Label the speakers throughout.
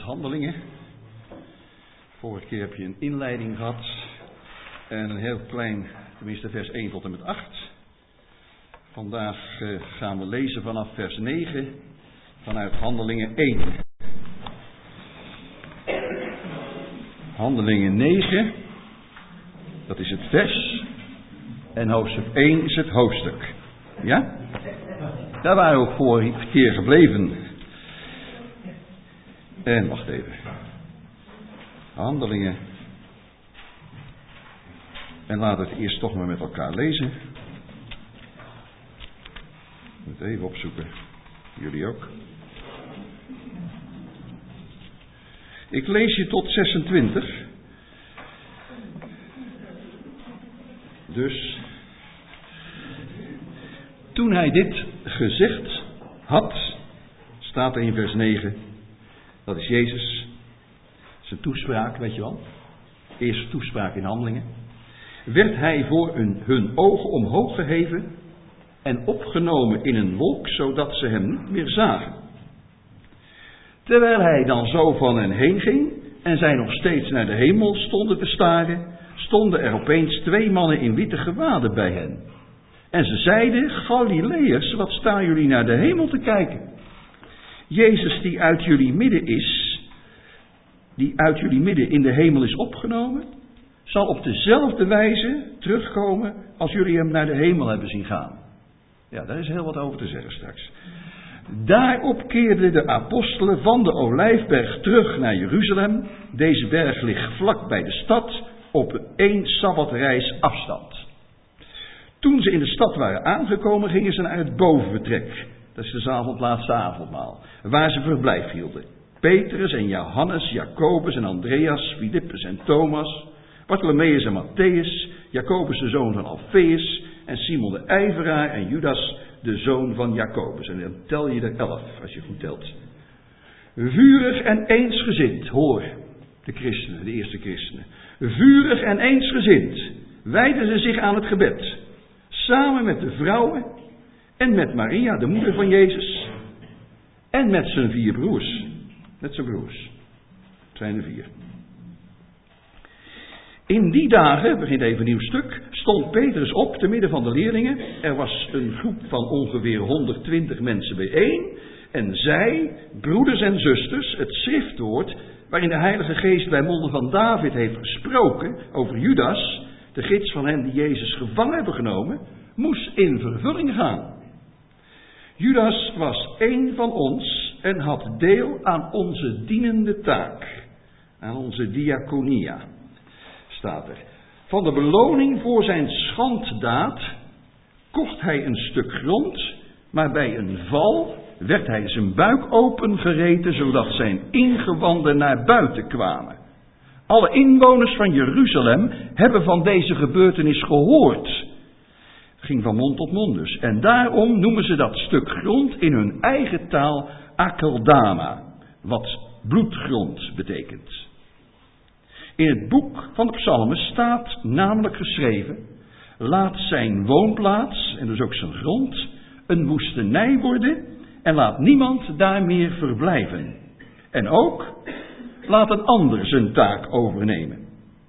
Speaker 1: Handelingen. Vorige keer heb je een inleiding gehad en een heel klein, tenminste vers 1 tot en met 8. Vandaag gaan we lezen vanaf vers 9 vanuit Handelingen 1. Handelingen 9, dat is het vers en hoofdstuk 1 is het hoofdstuk. Ja? Daar waren we ook vorige keer gebleven. En wacht even. Handelingen. En laten we het eerst toch maar met elkaar lezen. Ik moet even opzoeken. Jullie ook. Ik lees je tot 26. Dus. Toen hij dit gezegd had, staat er in vers 9. Dat is Jezus. Zijn toespraak, weet je wel. Eerste toespraak in Handelingen. Werd hij voor hun ogen omhoog geheven en opgenomen in een wolk, zodat ze hem niet meer zagen. Terwijl hij dan zo van hen heen ging en zij nog steeds naar de hemel stonden te staren, stonden er opeens 2 mannen in witte gewaden bij hen. En ze zeiden: Galileërs, wat staan jullie naar de hemel te kijken? Jezus die uit jullie midden in de hemel is opgenomen, zal op dezelfde wijze terugkomen als jullie hem naar de hemel hebben zien gaan. Ja, daar is heel wat over te zeggen straks. Daarop keerden de apostelen van de Olijfberg terug naar Jeruzalem. Deze berg ligt vlak bij de stad op 1 sabbatreis afstand. Toen ze in de stad waren aangekomen, gingen ze naar het bovenvertrek. Dat is de zaal van het laatste avondmaal. Waar ze verblijf hielden. Petrus en Johannes, Jacobus en Andreas, Filippus en Thomas, Bartholomeus en Matthäus, Jacobus de zoon van Alfeus en Simon de ijveraar en Judas de zoon van Jacobus. En dan tel je er 11 als je goed telt. Vurig en eensgezind, hoor, de christenen, de eerste christenen. Vurig en eensgezind wijden ze zich aan het gebed. Samen met de vrouwen en met Maria, de moeder van Jezus. En met zijn 4 broers. Met zijn broers. Het zijn er 4. In die dagen, begint even een nieuw stuk, stond Petrus op te midden van de leerlingen. Er was een groep van ongeveer 120 mensen bijeen. En zij, broeders en zusters, het schriftwoord waarin de Heilige Geest bij monden van David heeft gesproken over Judas, de gids van hen die Jezus gevangen hebben genomen, moest in vervulling gaan. Judas was één van ons en had deel aan onze dienende taak, aan onze diaconia, staat er. Van de beloning voor zijn schanddaad kocht hij een stuk grond, maar bij een val werd hij zijn buik opengereten, zodat zijn ingewanden naar buiten kwamen. Alle inwoners van Jeruzalem hebben van deze gebeurtenis gehoord. Het ging van mond tot mond dus. En daarom noemen ze dat stuk grond in hun eigen taal Akeldama, wat bloedgrond betekent. In het boek van de Psalmen staat namelijk geschreven: laat zijn woonplaats, en dus ook zijn grond, een woestenij worden en laat niemand daar meer verblijven. En ook laat een ander zijn taak overnemen.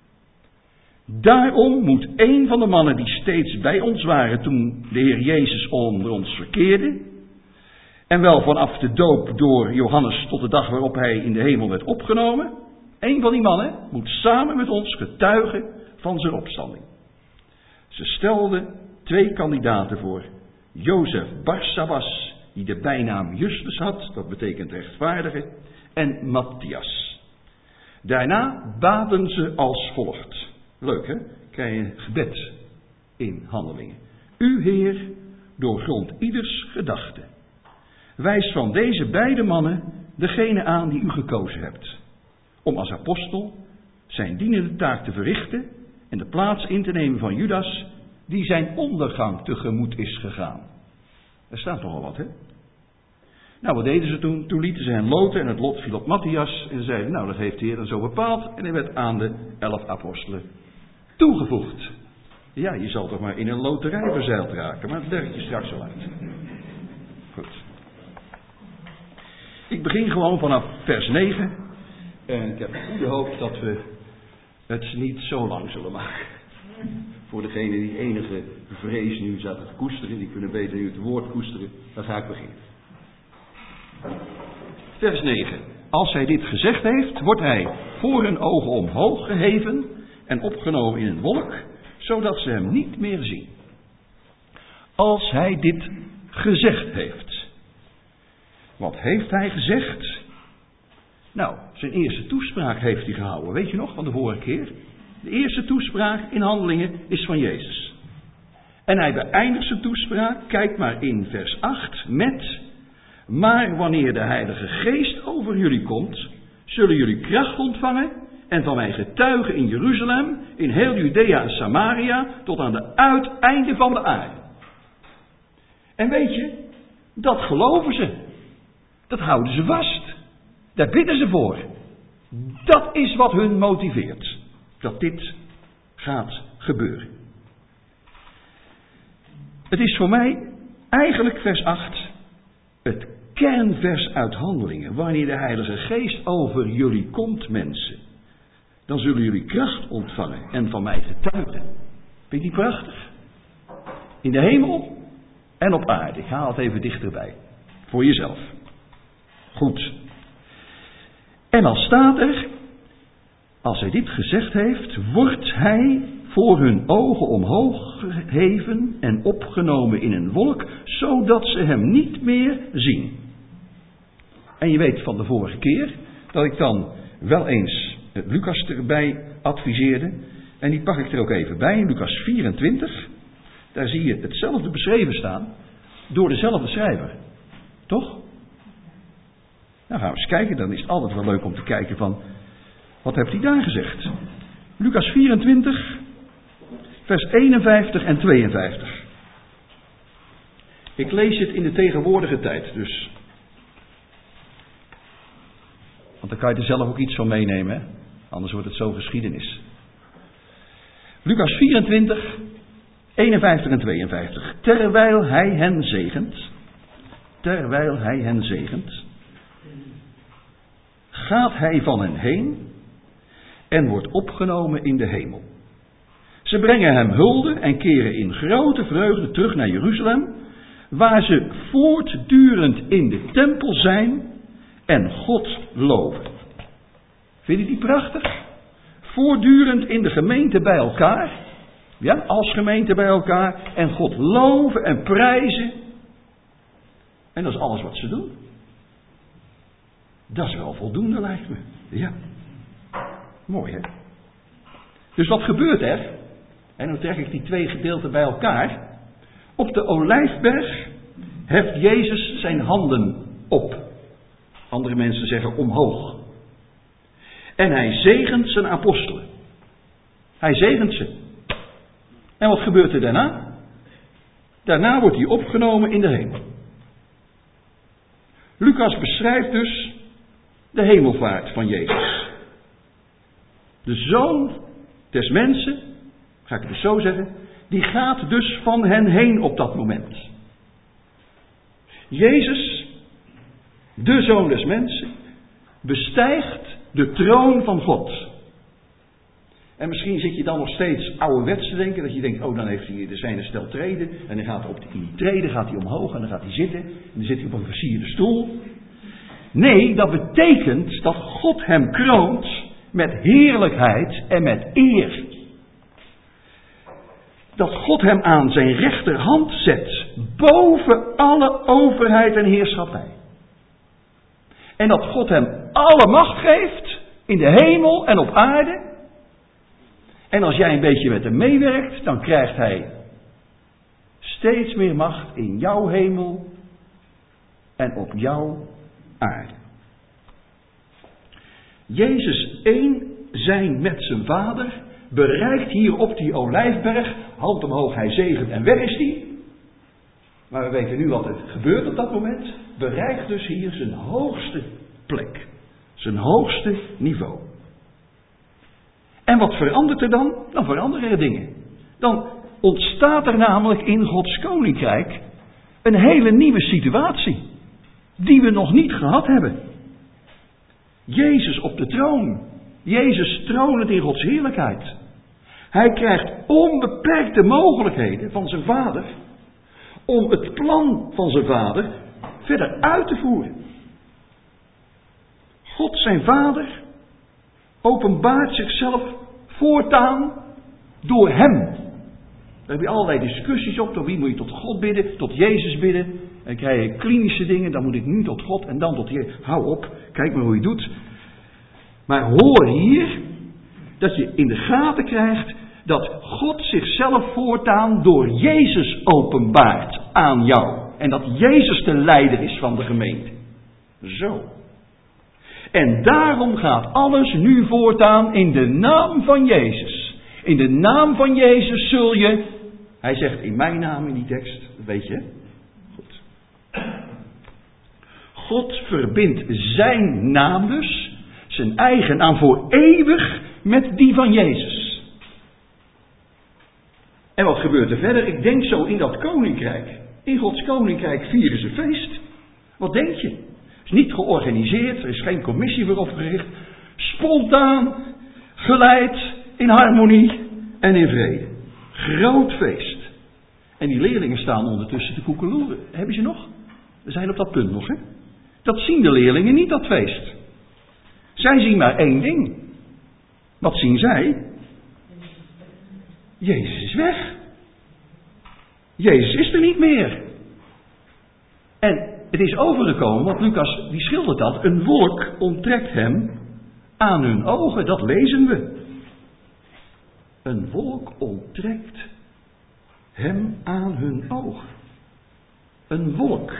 Speaker 1: Daarom moet een van de mannen die steeds bij ons waren toen de Heer Jezus onder ons verkeerde, en wel vanaf de doop door Johannes tot de dag waarop hij in de hemel werd opgenomen, een van die mannen moet samen met ons getuigen van zijn opstanding. Ze stelden 2 kandidaten voor. Jozef Barsabbas, die de bijnaam Justus had, dat betekent rechtvaardige, en Matthias. Daarna baden ze als volgt. Leuk hè? Krijg je een gebed in Handelingen. U Heer, doorgrond ieders gedachte. Wijs van deze beide mannen degene aan die u gekozen hebt. Om als apostel zijn dienende taak te verrichten en de plaats in te nemen van Judas, die zijn ondergang tegemoet is gegaan. Er staat nogal wat hè? Nou, wat deden ze toen? Toen lieten ze hen loten en het lot viel op Matthias en zeiden: nou, dat heeft de Heer dan zo bepaald, en hij werd aan de 11 apostelen toegevoegd. Ja, je zal toch maar in een loterij verzeild raken, maar dat leg ik je straks al uit. Goed. Ik begin gewoon vanaf vers 9 En ik heb goede hoop dat we het niet zo lang zullen maken. Voor degenen die enige vrees nu zaten te koesteren, die kunnen beter nu het woord koesteren. Dan ga ik beginnen. Vers 9. Als hij dit gezegd heeft, wordt hij voor hun ogen omhoog geheven en opgenomen in een wolk, zodat ze hem niet meer zien. Als hij dit gezegd heeft. Wat heeft hij gezegd? Nou, zijn eerste toespraak heeft hij gehouden. Weet je nog van de vorige keer? De eerste toespraak in Handelingen is van Jezus. En hij beëindigt zijn toespraak, kijk maar in vers 8, met: maar wanneer de Heilige Geest over jullie komt, zullen jullie kracht ontvangen en van mij getuigen in Jeruzalem, in heel Judea en Samaria, tot aan de uiteinden van de aarde. En weet je, dat geloven ze. Dat houden ze vast. Daar bidden ze voor. Dat is wat hun motiveert. Dat dit gaat gebeuren. Het is voor mij eigenlijk vers 8 het kernvers uit Handelingen. Wanneer de Heilige Geest over jullie komt, mensen, dan zullen jullie kracht ontvangen en van mij getuigen. Vind je die prachtig? In de hemel en op aarde. Ik haal het even dichterbij. Voor jezelf. Goed. En dan staat er, als hij dit gezegd heeft, wordt hij voor hun ogen omhoog geheven en opgenomen in een wolk, zodat ze hem niet meer zien. En je weet van de vorige keer dat ik dan wel eens Lucas erbij adviseerde. En die pak ik er ook even bij, in Lucas 24. Daar zie je hetzelfde beschreven staan door dezelfde schrijver. Toch? Nou gaan we eens kijken, dan is het altijd wel leuk om te kijken van, wat heeft hij daar gezegd? Lucas 24, vers 51 en 52. Ik lees het in de tegenwoordige tijd, dus. Want dan kan je er zelf ook iets van meenemen, hè? Anders wordt het zo geschiedenis. Lucas 24, 51 en 52. Terwijl hij hen zegent, gaat hij van hen heen en wordt opgenomen in de hemel. Ze brengen hem hulde en keren in grote vreugde terug naar Jeruzalem, waar ze voortdurend in de tempel zijn en God loven. Vind je die prachtig? Voortdurend in de gemeente bij elkaar, ja, als gemeente bij elkaar, en God loven en prijzen. En dat is alles wat ze doen. Dat is wel voldoende, lijkt me. Ja. Mooi, hè? Dus wat gebeurt er? En dan trek ik die twee gedeelten bij elkaar. Op de Olijfberg heft Jezus zijn handen op. Andere mensen zeggen omhoog. En hij zegent zijn apostelen. Hij zegent ze. En wat gebeurt er daarna? Daarna wordt hij opgenomen in de hemel. Lucas beschrijft dus de hemelvaart van Jezus. De Zoon des mensen, ga ik het dus zo zeggen, die gaat dus van hen heen op dat moment. Jezus, de Zoon des mensen, bestijgt de troon van God. En misschien zit je dan nog steeds ouderwets te denken, dat je denkt, oh dan heeft hij, er zijn een stel treden, en dan gaat in die treden gaat hij omhoog en dan gaat hij zitten, en dan zit hij op een versierde stoel. Nee, dat betekent dat God hem kroont met heerlijkheid en met eer. Dat God hem aan zijn rechterhand zet, boven alle overheid en heerschappij. En dat God hem alle macht geeft, in de hemel en op aarde. En als jij een beetje met hem meewerkt, dan krijgt hij steeds meer macht in jouw hemel en op jouw aarde. Jezus één zijn met zijn Vader bereikt hier op die Olijfberg, hand omhoog, hij zegent en weg is hij. Maar we weten nu wat er gebeurt op dat moment. Bereikt dus hier zijn hoogste plek. Zijn hoogste niveau. En wat verandert er dan? Dan veranderen er dingen. Dan ontstaat er namelijk in Gods koninkrijk een hele nieuwe situatie. Die we nog niet gehad hebben. Jezus op de troon. Jezus tronend in Gods heerlijkheid. Hij krijgt onbeperkte mogelijkheden van zijn Vader om het plan van zijn Vader verder uit te voeren. God zijn Vader openbaart zichzelf voortaan door hem. Daar heb je allerlei discussies op. Door wie moet je tot God bidden? Tot Jezus bidden. En dan krijg je klinische dingen. Dan moet ik nu tot God en dan tot Jezus. Hou op. Kijk maar hoe je doet. Maar hoor hier dat je in de gaten krijgt dat God zichzelf voortaan door Jezus openbaart aan jou. En dat Jezus de leider is van de gemeente. Zo. En daarom gaat alles nu voortaan in de naam van Jezus. In de naam van Jezus zul je... Hij zegt in mijn naam in die tekst, weet je. Goed. God verbindt zijn naam dus, zijn eigen naam voor eeuwig, met die van Jezus. En wat gebeurt er verder? Ik denk zo in dat koninkrijk. In Gods koninkrijk vieren ze feest. Wat denk je? Het is niet georganiseerd, er is geen commissie voor opgericht. Spontaan, geleid, in harmonie en in vrede. Groot feest. En die leerlingen staan ondertussen te koekeloeren. Hebben ze nog? We zijn op dat punt nog, hè? Dat zien de leerlingen niet, dat feest. Zij zien maar één ding. Wat zien zij? Jezus is weg. Jezus is er niet meer. En het is overgekomen, want Lucas die schildert dat. Een wolk onttrekt hem aan hun ogen. Dat lezen we. Een wolk onttrekt hem aan hun ogen. Een wolk.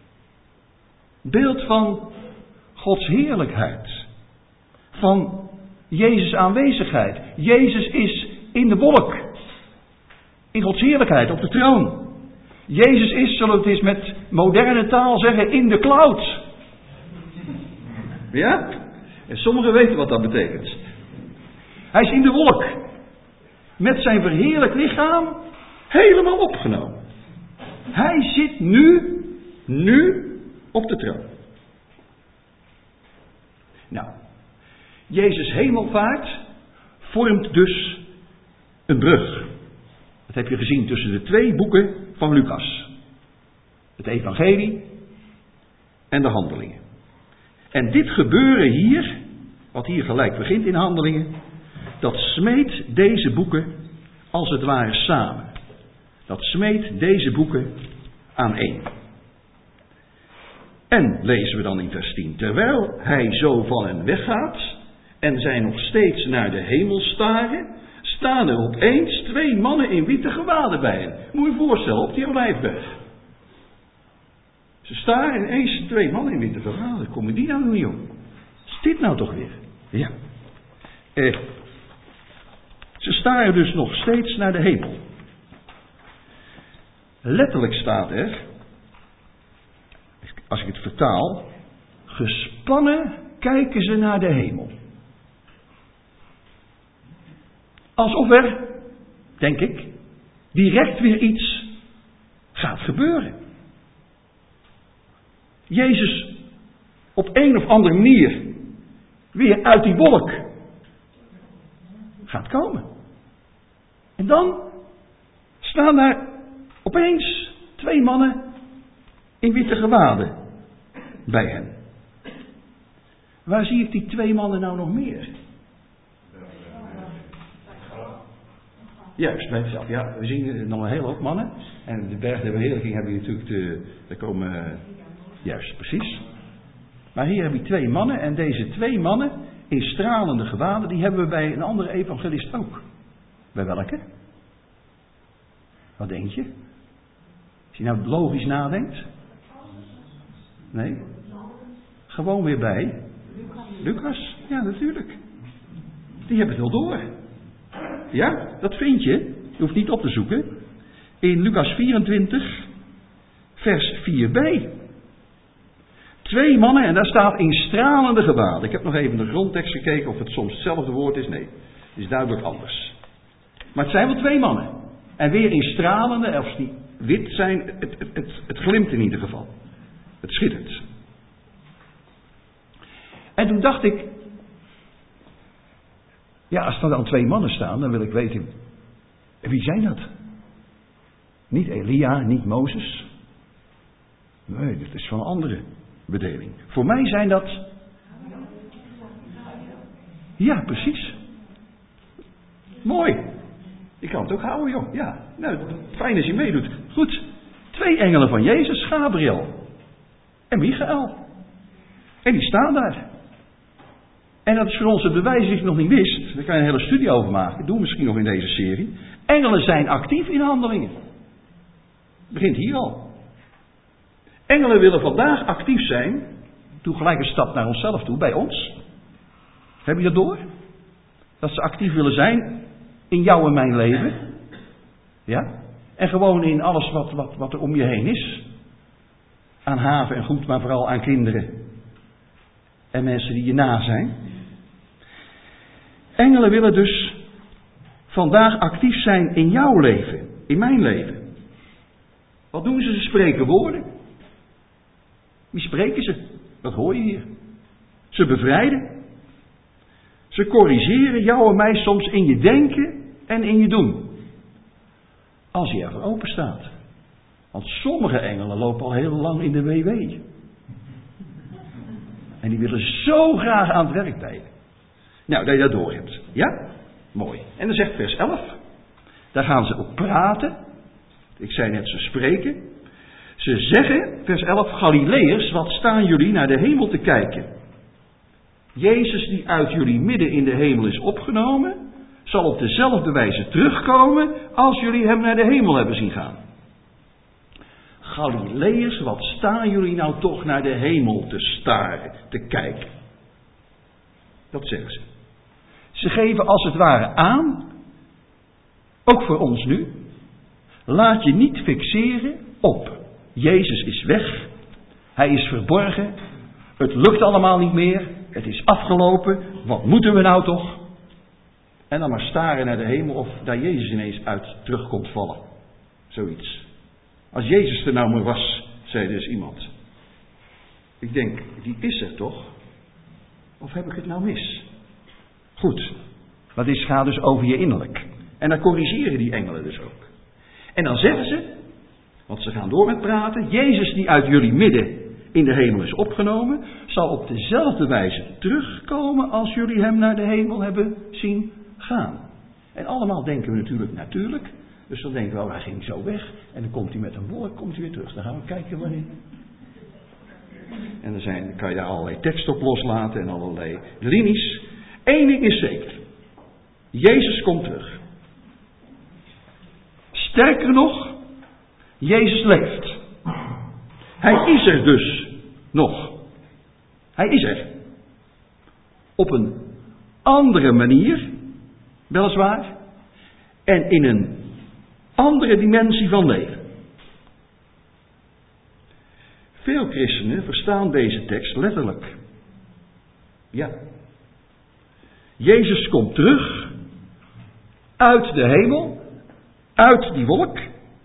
Speaker 1: Beeld van Gods heerlijkheid. Van Jezus' aanwezigheid. Jezus is in de wolk. In Gods heerlijkheid op de troon. Jezus is, zullen we het eens met moderne taal zeggen, in de cloud. Ja? En sommigen weten wat dat betekent. Hij is in de wolk. Met zijn verheerlijk lichaam helemaal opgenomen. Hij zit nu op de troon. Nou, Jezus' hemelvaart vormt dus een brug. Dat heb je gezien tussen de twee boeken van Lucas. Het evangelie en de handelingen. En dit gebeuren hier, wat hier gelijk begint in handelingen, dat smeet deze boeken als het ware samen. Dat smeet deze boeken aan één. En lezen we dan in vers 10. Terwijl hij zo van hen weggaat en zij nog steeds naar de hemel staren, staan er opeens twee mannen in witte gewaden bij hen. Moet je je voorstellen, op die Olijfberg. Ze staren ineens twee mannen in witte gewaden. Komen die nou niet op? Is dit nou toch weer? Ja. Ze staren dus nog steeds naar de hemel. Letterlijk staat er, als ik het vertaal, gespannen kijken ze naar de hemel. Alsof er, denk ik, direct weer iets gaat gebeuren. Jezus op een of andere manier weer uit die wolk gaat komen. En dan staan daar opeens twee mannen in witte gewaden bij hen. Waar zie ik die twee mannen nou nog meer? Juist, bij zichzelf. Ja, we zien nog een hele hoop mannen. En de berg der beheerlijking hebben we natuurlijk daar komen... Juist, precies. Maar hier heb je twee mannen. En deze twee mannen in stralende gewaden, die hebben we bij een andere evangelist ook. Bij welke? Wat denk je? Als je nou logisch nadenkt. Nee? Gewoon weer bij Lucas. Ja, natuurlijk. Die hebben het wel door. Ja, dat vind je. Je hoeft niet op te zoeken. In Lucas 24, vers 4b. Twee mannen en daar staat in stralende gewaden. Ik heb nog even de grondtekst gekeken of het soms hetzelfde woord is. Nee, het is duidelijk anders. Maar het zijn wel twee mannen. En weer in stralende, of die wit zijn, het glimt in ieder geval. Het schittert.
Speaker 2: En toen dacht ik, ja, als er dan 2 mannen staan, dan wil ik weten, wie zijn dat? Niet Elia, niet Mozes. Nee, dat is van een andere bedeling. Voor mij zijn dat... Ja, precies. Mooi. Ik kan het ook houden, joh. Ja, nou, fijn als je meedoet. Goed. 2 engelen van Jezus, Gabriel en Michael. En die staan daar. En dat is voor ons het bewijs, als je het nog niet wist. Daar kan je een hele studie over maken. Dat doen we misschien nog in deze serie. Engelen zijn actief in handelingen. Het begint hier al. Engelen willen vandaag actief zijn. Doe gelijk een stap naar onszelf toe, bij ons. Heb je dat door? Dat ze actief willen zijn in jouw en mijn leven. Ja? En gewoon in alles wat er om je heen is. Aan haven en goed, maar vooral aan kinderen. En mensen die je na zijn. Engelen willen dus vandaag actief zijn in jouw leven. In mijn leven. Wat doen ze? Ze spreken woorden. Wie spreken ze? Dat hoor je hier. Ze bevrijden. Ze corrigeren jou en mij soms in je denken en in je doen. Als je ervoor open staat. Want sommige engelen lopen al heel lang in de WW. En die willen zo graag aan het werk bij je. Nou, dat je dat door hebt. Ja? Mooi. En dan zegt vers 11. Daar gaan ze ook praten. Ik zei net, ze spreken. Ze zeggen, vers 11, Galileërs, wat staan jullie naar de hemel te kijken? Jezus die uit jullie midden in de hemel is opgenomen, zal op dezelfde wijze terugkomen als jullie hem naar de hemel hebben zien gaan. Galileërs, wat staan jullie nou toch naar de hemel te staren, te kijken? Dat zeggen ze. Ze geven als het ware aan, ook voor ons nu, laat je niet fixeren op Jezus is weg, hij is verborgen, het lukt allemaal niet meer, het is afgelopen, wat moeten we nou toch? En dan maar staren naar de hemel of daar Jezus ineens uit terug komt vallen. Zoiets. Als Jezus er nou maar was, zei dus iemand. Ik denk, die is er toch? Of heb ik het nou mis? Goed, maar dit gaat dus over je innerlijk. En dan corrigeren die engelen dus ook. En dan zeggen ze, want ze gaan door met praten, Jezus die uit jullie midden in de hemel is opgenomen, zal op dezelfde wijze terugkomen als jullie hem naar de hemel hebben zien gaan. En allemaal denken we natuurlijk. Dus dan denken we, oh, hij ging zo weg. En dan komt hij met een wolk, komt hij weer terug. Dan gaan we kijken wanneer. En dan kan je daar allerlei tekst op loslaten en allerlei linies. Eén ding is zeker. Jezus komt terug. Sterker nog, Jezus leeft. Hij is er dus nog. Hij is er. Op een andere manier, weliswaar. En in een andere dimensie van leven. Veel christenen verstaan deze tekst letterlijk. Ja. Jezus komt terug uit de hemel, uit die wolk,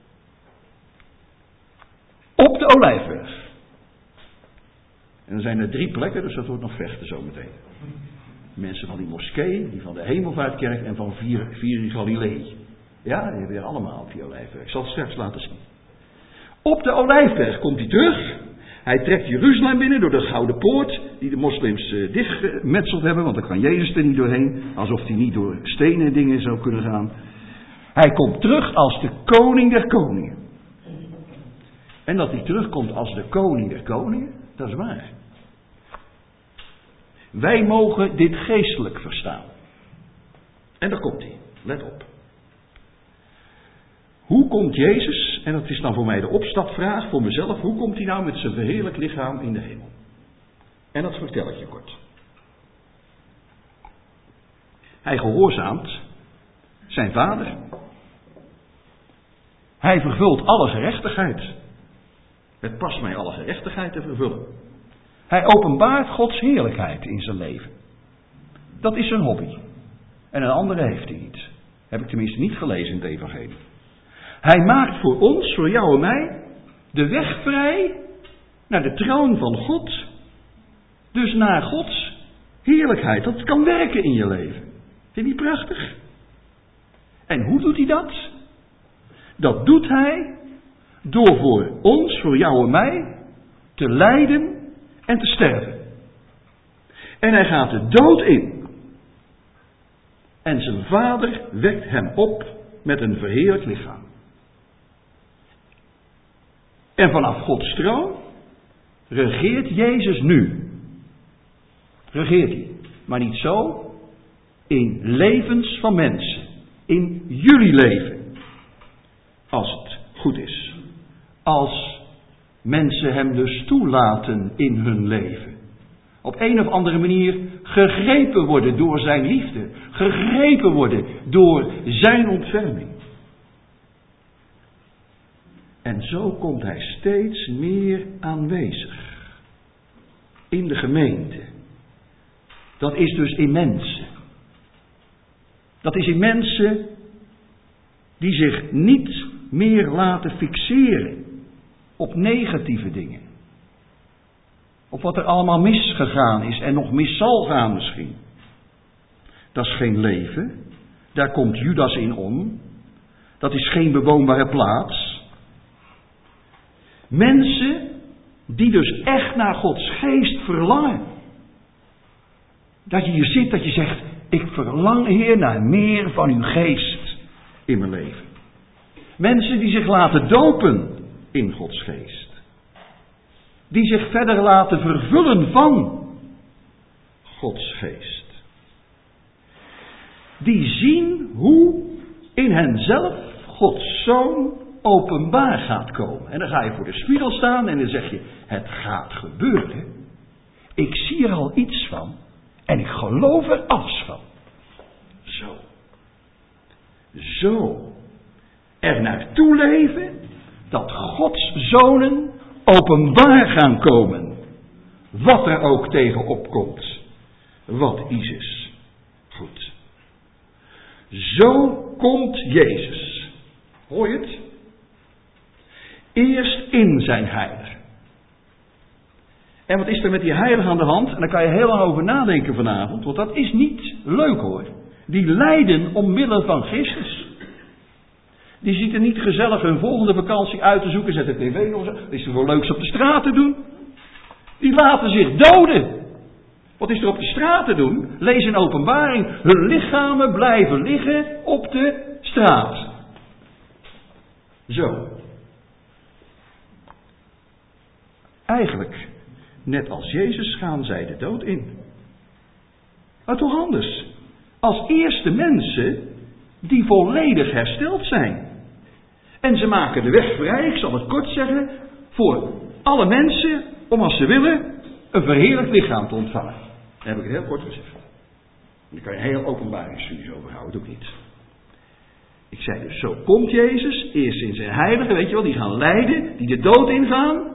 Speaker 2: op de Olijfberg. En er zijn er 3 plekken, dus dat wordt nog vechten zometeen. Mensen van die moskee, die van de Hemelvaartkerk en van Vier Galilei. Ja, die hebben er allemaal op die Olijfberg. Ik zal het straks laten zien. Op de Olijfberg komt hij terug. Hij trekt Jeruzalem binnen door de Gouden Poort, die de moslims dichtgemetseld hebben, want dan kan Jezus er niet doorheen, alsof hij niet door stenen en dingen zou kunnen gaan. Hij komt terug als de koning der koningen. En dat hij terugkomt als de koning der koningen, dat is waar. Wij mogen dit geestelijk verstaan. En daar komt hij, let op. Hoe komt Jezus, en dat is dan voor mij de opstapvraag voor mezelf, hoe komt hij nou met zijn verheerlijk lichaam in de hemel? En dat vertel ik je kort. Hij gehoorzaamt zijn vader. Hij vervult alle gerechtigheid. Het past mij alle gerechtigheid te vervullen. Hij openbaart Gods heerlijkheid in zijn leven. Dat is zijn hobby. En een andere heeft hij niet. Heb ik tenminste niet gelezen in het evangelie. Hij maakt voor ons, voor jou en mij, de weg vrij naar de troon van God. Dus naar Gods
Speaker 1: Heerlijkheid, dat kan werken in je leven. Vind je niet prachtig? En hoe doet hij dat? Dat doet hij door voor ons, voor jou en mij, te lijden en te sterven. En hij gaat de dood in. En zijn Vader wekt hem op met een verheerlijk lichaam. En vanaf Gods troon regeert Jezus nu. Regeert hij. Maar niet zo in levens van mensen. In jullie leven. Als het goed is. Als mensen hem dus toelaten in hun leven. Op een of andere manier gegrepen worden door zijn liefde. Gegrepen worden door zijn ontferming. En zo komt hij steeds meer aanwezig. In de gemeente. Dat is dus in mensen. Dat is in mensen die zich niet meer laten fixeren op negatieve dingen. Op wat er allemaal misgegaan is en nog mis zal gaan misschien. Dat is geen leven. Daar komt Judas in om. Dat is geen bewoonbare plaats. Mensen die dus echt naar Gods geest verlangen. Dat je hier zit, dat je zegt, ik verlang, Heer, naar meer van uw geest in mijn leven. Mensen die zich laten dopen in Gods geest. Die zich verder laten vervullen van Gods geest. Die zien hoe in henzelf Gods Zoon openbaar gaat komen. En dan ga je voor de spiegel staan en dan zeg je, het gaat gebeuren. Ik zie er al iets van en ik geloof er alles van. Zo. Zo. Er naartoe leven dat Gods zonen openbaar gaan komen. Wat er ook tegenop komt. Wat is goed. Zo komt Jezus. Hoor je het? Eerst in zijn heilige. En wat is er met die heilige aan de hand? En daar kan je heel lang over nadenken vanavond. Want dat is niet leuk hoor. Die lijden omwille van Christus. Die ziet er niet gezellig hun volgende vakantie uit te zoeken. Zet de tv nog. Dat is er wel leuks op de straat te doen. Die laten zich doden. Wat is er op de straat te doen? Lees een openbaring. Hun lichamen blijven liggen op de straat. Zo. Eigenlijk, net als Jezus, gaan zij de dood in. Maar toch anders. Als eerste mensen die volledig hersteld zijn. En ze maken de weg vrij, ik zal het kort zeggen, voor alle mensen om als ze willen een verheerlijk lichaam te ontvangen. Dat heb ik het heel kort gezegd. Daar kan je heel openbaringsstudies over houden, doe ik niet. Ik zei dus, zo komt Jezus, eerst in zijn heilige, weet je wel, die gaan lijden, die de dood ingaan.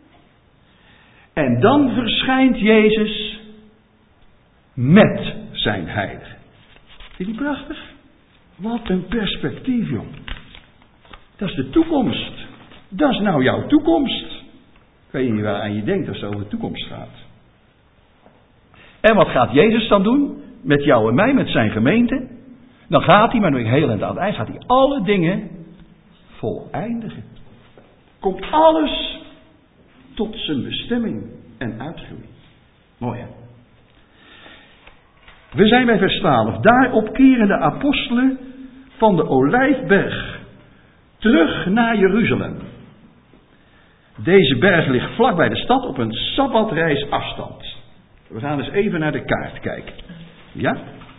Speaker 1: En dan verschijnt Jezus met zijn heilige. Vind je die prachtig? Wat een perspectief, jong. Dat is de toekomst. Dat is nou jouw toekomst. Ik weet niet waar aan je denkt als het over de toekomst gaat. En wat gaat Jezus dan doen? Met jou en mij, met zijn gemeente. Dan gaat hij, maar nu heel aan het eind, gaat hij alle dingen voleindigen. Komt alles tot zijn bestemming en uitgroei. Mooi hè? We zijn bij vers 12. Daarop keren de apostelen van de Olijfberg terug naar Jeruzalem. Deze berg ligt vlak bij de stad op een sabbatreis afstand. We gaan eens even naar de kaart kijken. Ja?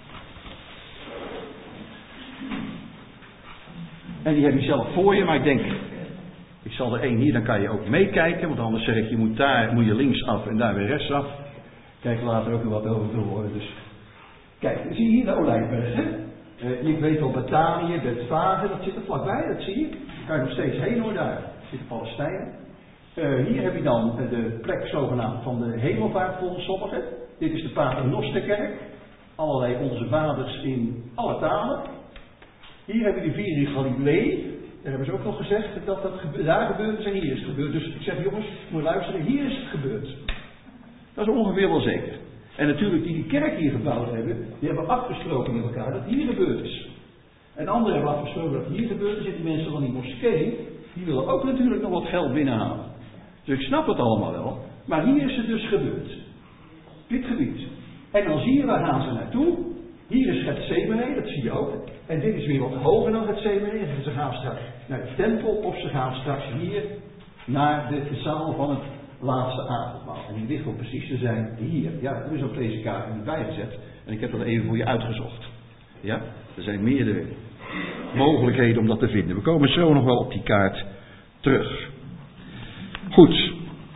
Speaker 1: En die heb je zelf voor je, maar ik denk, ik zal er één hier, dan kan je ook meekijken. Want anders zeg ik, je moet links af en daar weer rechts af. Kijk later ook nog wat over te horen. Dus kijk, zie je hier de Olijfberg, hè? Ik weet wel, Betanië, Betfage, dat zit er vlakbij, dat zie je. Daar kan je nog steeds heen hoor, daar zitten Palestijnen. Hier heb je dan de plek zogenaamd van de hemelvaart volgens sommigen. Dit is de Paternosterkerk. Allerlei onze vaders in alle talen. Hier heb je de Viri Galilei. Daar hebben ze ook nog gezegd dat daar gebeurd is en hier is het gebeurd. Dus ik zeg jongens, moet luisteren, hier is het gebeurd. Dat is ongeveer wel zeker.
Speaker 2: En natuurlijk die kerk hier gebouwd hebben, die hebben afgesproken met elkaar dat hier gebeurd is. En anderen hebben afgesproken dat hier gebeurd is. En die mensen van die moskee, die willen ook natuurlijk nog wat geld binnenhalen. Dus ik snap het allemaal wel. Maar hier is het dus gebeurd. Dit gebied. En dan zie je, waar gaan ze naartoe? Hier is Getsemane, dat zie je ook. En dit is weer wat hoger dan Getsemane. Ze gaan straks naar de tempel of ze gaan straks hier naar de zaal van het laatste avondmaal. En die ligt om precies te zijn hier. Ja, dat is op deze kaart niet bijgezet. En ik heb dat even voor je uitgezocht. Ja, er zijn meerdere mogelijkheden om dat te vinden. We komen zo nog wel op die kaart terug. Goed.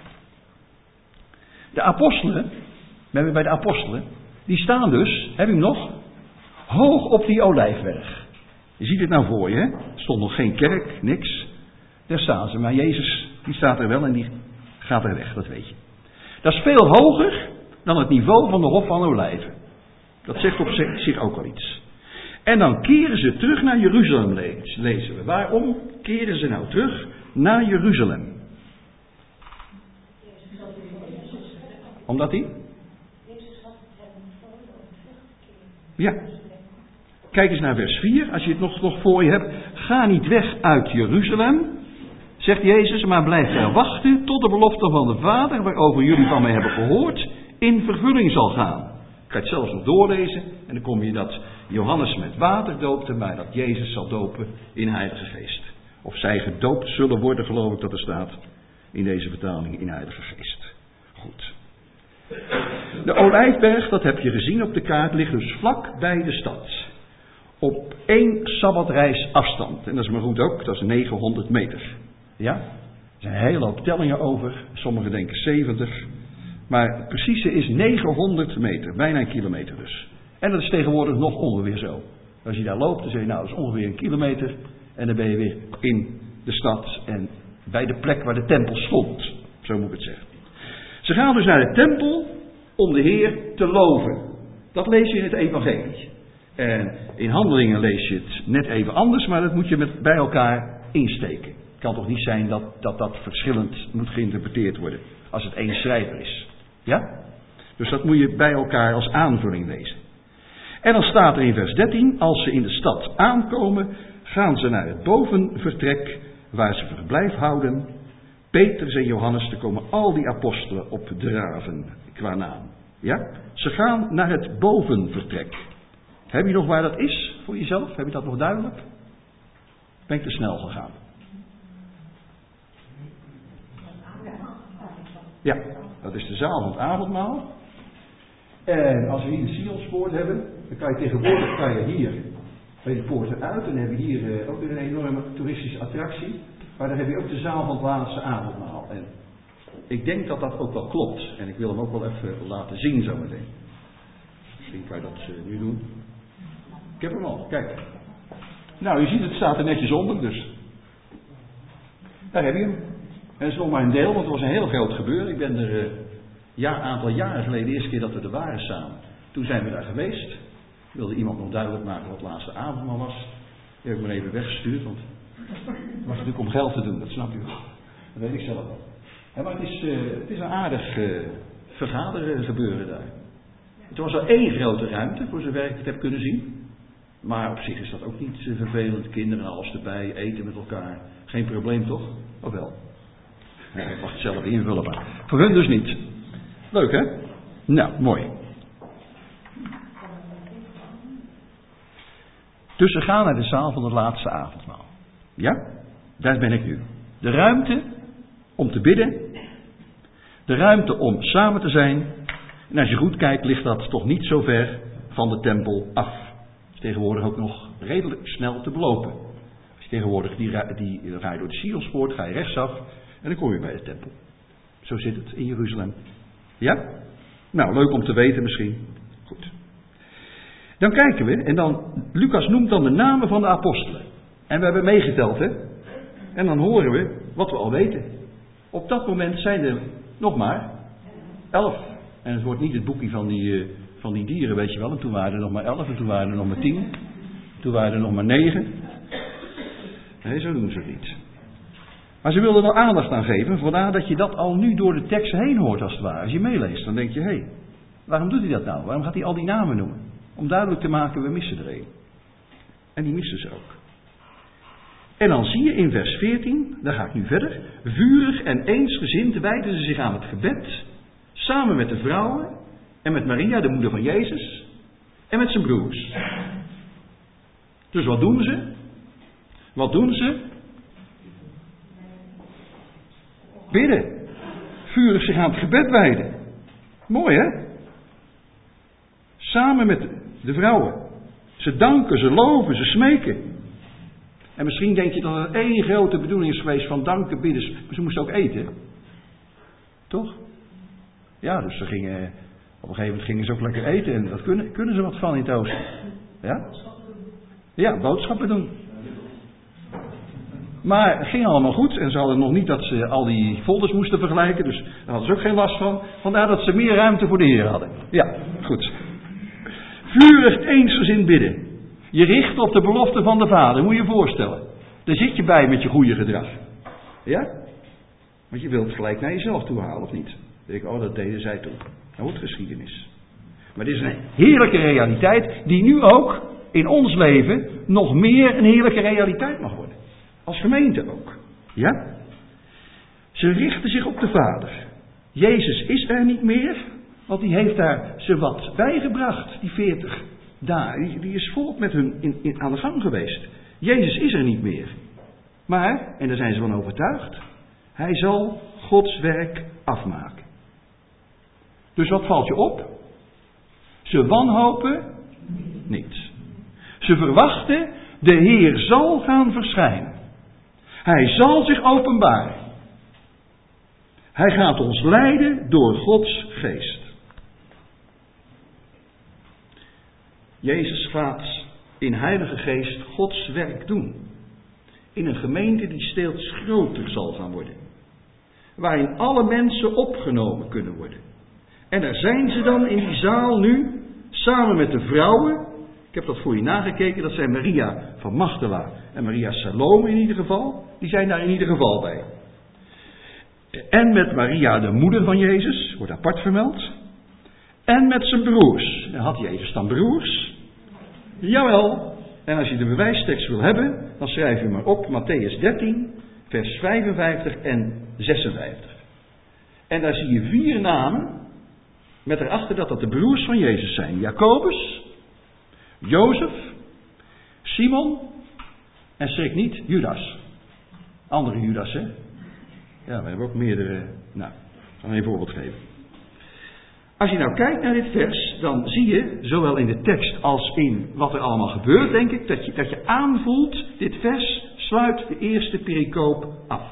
Speaker 2: De apostelen, we hebben bij de apostelen, die staan dus, heb je hem nog, hoog op die olijfberg. Je ziet het nou voor je, hè? Er stond nog geen kerk, niks. Daar staan ze, maar Jezus, die staat er wel en die gaat er weg, dat weet je. Dat is veel hoger dan het niveau van de Hof van Olijven. Dat zegt op zich ook al iets. En dan keren ze terug naar Jeruzalem, lezen we. Waarom keren ze nou terug naar Jeruzalem? Omdat hij? Ja. Kijk eens naar vers 4, als je het nog voor je hebt. Ga niet weg uit Jeruzalem, zegt Jezus, maar blijf daar wachten tot de belofte van de Vader, waarover jullie van mij hebben gehoord, in vervulling zal gaan. Ik ga het zelfs nog doorlezen en dan kom je dat Johannes met water doopte, maar dat Jezus zal dopen in Heilige Geest. Of zij gedoopt zullen worden, geloof ik dat er staat in deze vertaling, in Heilige Geest. Goed. De Olijfberg, dat heb je gezien op de kaart, ligt dus vlak bij de stad. Op 1 sabbatreis afstand. En dat is maar goed ook, dat is 900 meter. Ja? Er zijn een hele hoop tellingen over. Sommigen denken 70. Maar het precieze is 900 meter. Bijna een kilometer dus. En dat is tegenwoordig nog ongeveer zo. Als je daar loopt, dan zeg je nou, dat is ongeveer een kilometer. En dan ben je weer in de stad. En bij de plek waar de tempel stond. Zo moet ik het zeggen. Ze gaan dus naar de tempel om de Heer te loven. Dat lees je in het evangelie. En in Handelingen lees je het net even anders, maar dat moet je bij elkaar insteken. Het kan toch niet zijn dat verschillend moet geïnterpreteerd worden als het één schrijver is. Ja? Dus dat moet je bij elkaar als aanvulling lezen. En dan staat er in vers 13, als ze in de stad aankomen, gaan ze naar het bovenvertrek waar ze verblijf houden. Petrus en Johannes, er komen al die apostelen op draven qua naam. Ja? Ze gaan naar het bovenvertrek. Heb je nog waar dat is voor jezelf? Heb je dat nog duidelijk? Ben ik te snel gegaan? Ja, dat is de zaal van het avondmaal. En als we hier de Sionspoort hebben, dan kan je tegenwoordig hier bij de poort eruit. En dan heb je hier ook weer een enorme toeristische attractie. Maar dan heb je ook de zaal van het laatste avondmaal. En ik denk dat dat ook wel klopt. En ik wil hem ook wel even laten zien zometeen. Misschien kan je dat nu doen. Ik heb hem al, kijk. Nou, je ziet het staat er netjes onder, dus. Daar heb je hem. En dat is nog maar een deel, want het was een heel groot gebeuren. Ik ben er een aantal jaren geleden, de eerste keer dat we er waren samen. Toen zijn we daar geweest. Wilde iemand nog duidelijk maken wat het laatste avondmaal was. Die heb ik maar even weggestuurd, want het was natuurlijk om geld te doen, dat snap je wel. Dat weet ik zelf wel. Ja, maar het is een aardig vergaderen gebeuren daar. Het was wel één grote ruimte, voor zover ik het heb kunnen zien. Maar op zich is dat ook niet vervelend. Kinderen en alles erbij, eten met elkaar. Geen probleem toch? Of wel? Ja, ik mag het zelf invullen, maar voor hun dus niet. Leuk hè? Nou, mooi. Dus ze gaan naar de zaal van het laatste avondmaal. Ja? Daar ben ik nu. De ruimte om te bidden. De ruimte om samen te zijn. En als je goed kijkt, ligt dat toch niet zo ver van de tempel af. Het is tegenwoordig ook nog redelijk snel te belopen. Als je tegenwoordig dan ga je door de Sionspoort, ga je rechtsaf en dan kom je bij de tempel. Zo zit het in Jeruzalem. Ja? Nou, leuk om te weten misschien. Goed. Dan kijken we en dan, Lucas noemt dan de namen van de apostelen. En we hebben meegeteld, hè. En dan horen we wat we al weten. Op dat moment zijn er nog maar 11. En het wordt niet het boekje van die dieren, weet je wel. En toen waren er nog maar 11 en toen waren er nog maar 10. Toen waren er nog maar 9. Nee, zo doen ze het niet. Maar ze wilden er aandacht aan geven. Vandaar dat je dat al nu door de tekst heen hoort als het ware. Als je meeleest, dan denk je, hé, Waarom doet hij dat nou? Waarom gaat hij al die namen noemen? Om duidelijk te maken, we missen er een. En die missen ze ook. En dan zie je in vers 14, daar ga ik nu verder. Vurig en eensgezind wijden ze zich aan het gebed. Samen met de vrouwen. En met Maria, de moeder van Jezus. En met zijn broers. Dus wat doen ze? Wat doen ze? Bidden. Vurig zich aan het gebed wijden. Mooi hè? Samen met de vrouwen. Ze danken, ze loven, ze smeken. En misschien denk je dat er één grote bedoeling is geweest van danken, bidden. Ze moesten ook eten. Toch? Ja, dus ze gingen, op een gegeven moment gingen ze ook lekker eten. En dat kunnen ze wat van in het oosten. Ja? Ja, boodschappen doen. Maar het ging allemaal goed. En ze hadden nog niet dat ze al die folders moesten vergelijken. Dus daar hadden ze ook geen last van. Vandaar dat ze meer ruimte voor de Heer hadden. Ja, goed. Vurig eensgezind bidden. Je richt op de belofte van de Vader. Moet je je voorstellen. Daar zit je bij met je goede gedrag. Ja? Want je wilt het gelijk naar jezelf toe halen, of niet? Dan denk ik, dat deden zij toen. Dat wordt geschiedenis. Maar dit is een heerlijke realiteit die nu ook in ons leven nog meer een heerlijke realiteit mag worden. Als gemeente ook. Ja? Ze richten zich op de Vader. Jezus is er niet meer, want die heeft daar ze wat bijgebracht, die 40 dagen. Die is volop met hun aan de gang geweest. Jezus is er niet meer. Maar, en daar zijn ze van overtuigd, hij zal Gods werk afmaken. Dus wat valt je op? Ze wanhopen niet. Ze verwachten, de Heer zal gaan verschijnen. Hij zal zich openbaren. Hij gaat ons leiden door Gods geest. Jezus gaat in Heilige Geest Gods werk doen. In een gemeente die steeds groter zal gaan worden. Waarin alle mensen opgenomen kunnen worden. En daar zijn ze dan in die zaal nu, samen met de vrouwen. Ik heb dat voor je nagekeken, dat zijn Maria van Magdala en Maria Salome in ieder geval. Die zijn daar in ieder geval bij. En met Maria, de moeder van Jezus, wordt apart vermeld. En met zijn broers. En had Jezus dan broers? Jawel. En als je de bewijstekst wil hebben, dan schrijf je maar op Matthäus 13, vers 55 en 56. En daar zie je 4 namen, met erachter dat de broers van Jezus zijn. Jacobus, Jozef, Simon en schrik niet, Judas. Andere Judas, hè? Ja, we hebben ook meerdere. Nou, ik ga een voorbeeld geven. Als je nou kijkt naar dit vers, dan zie je, zowel in de tekst als in wat er allemaal gebeurt, denk ik, dat je aanvoelt, dit vers sluit de eerste pericoop af.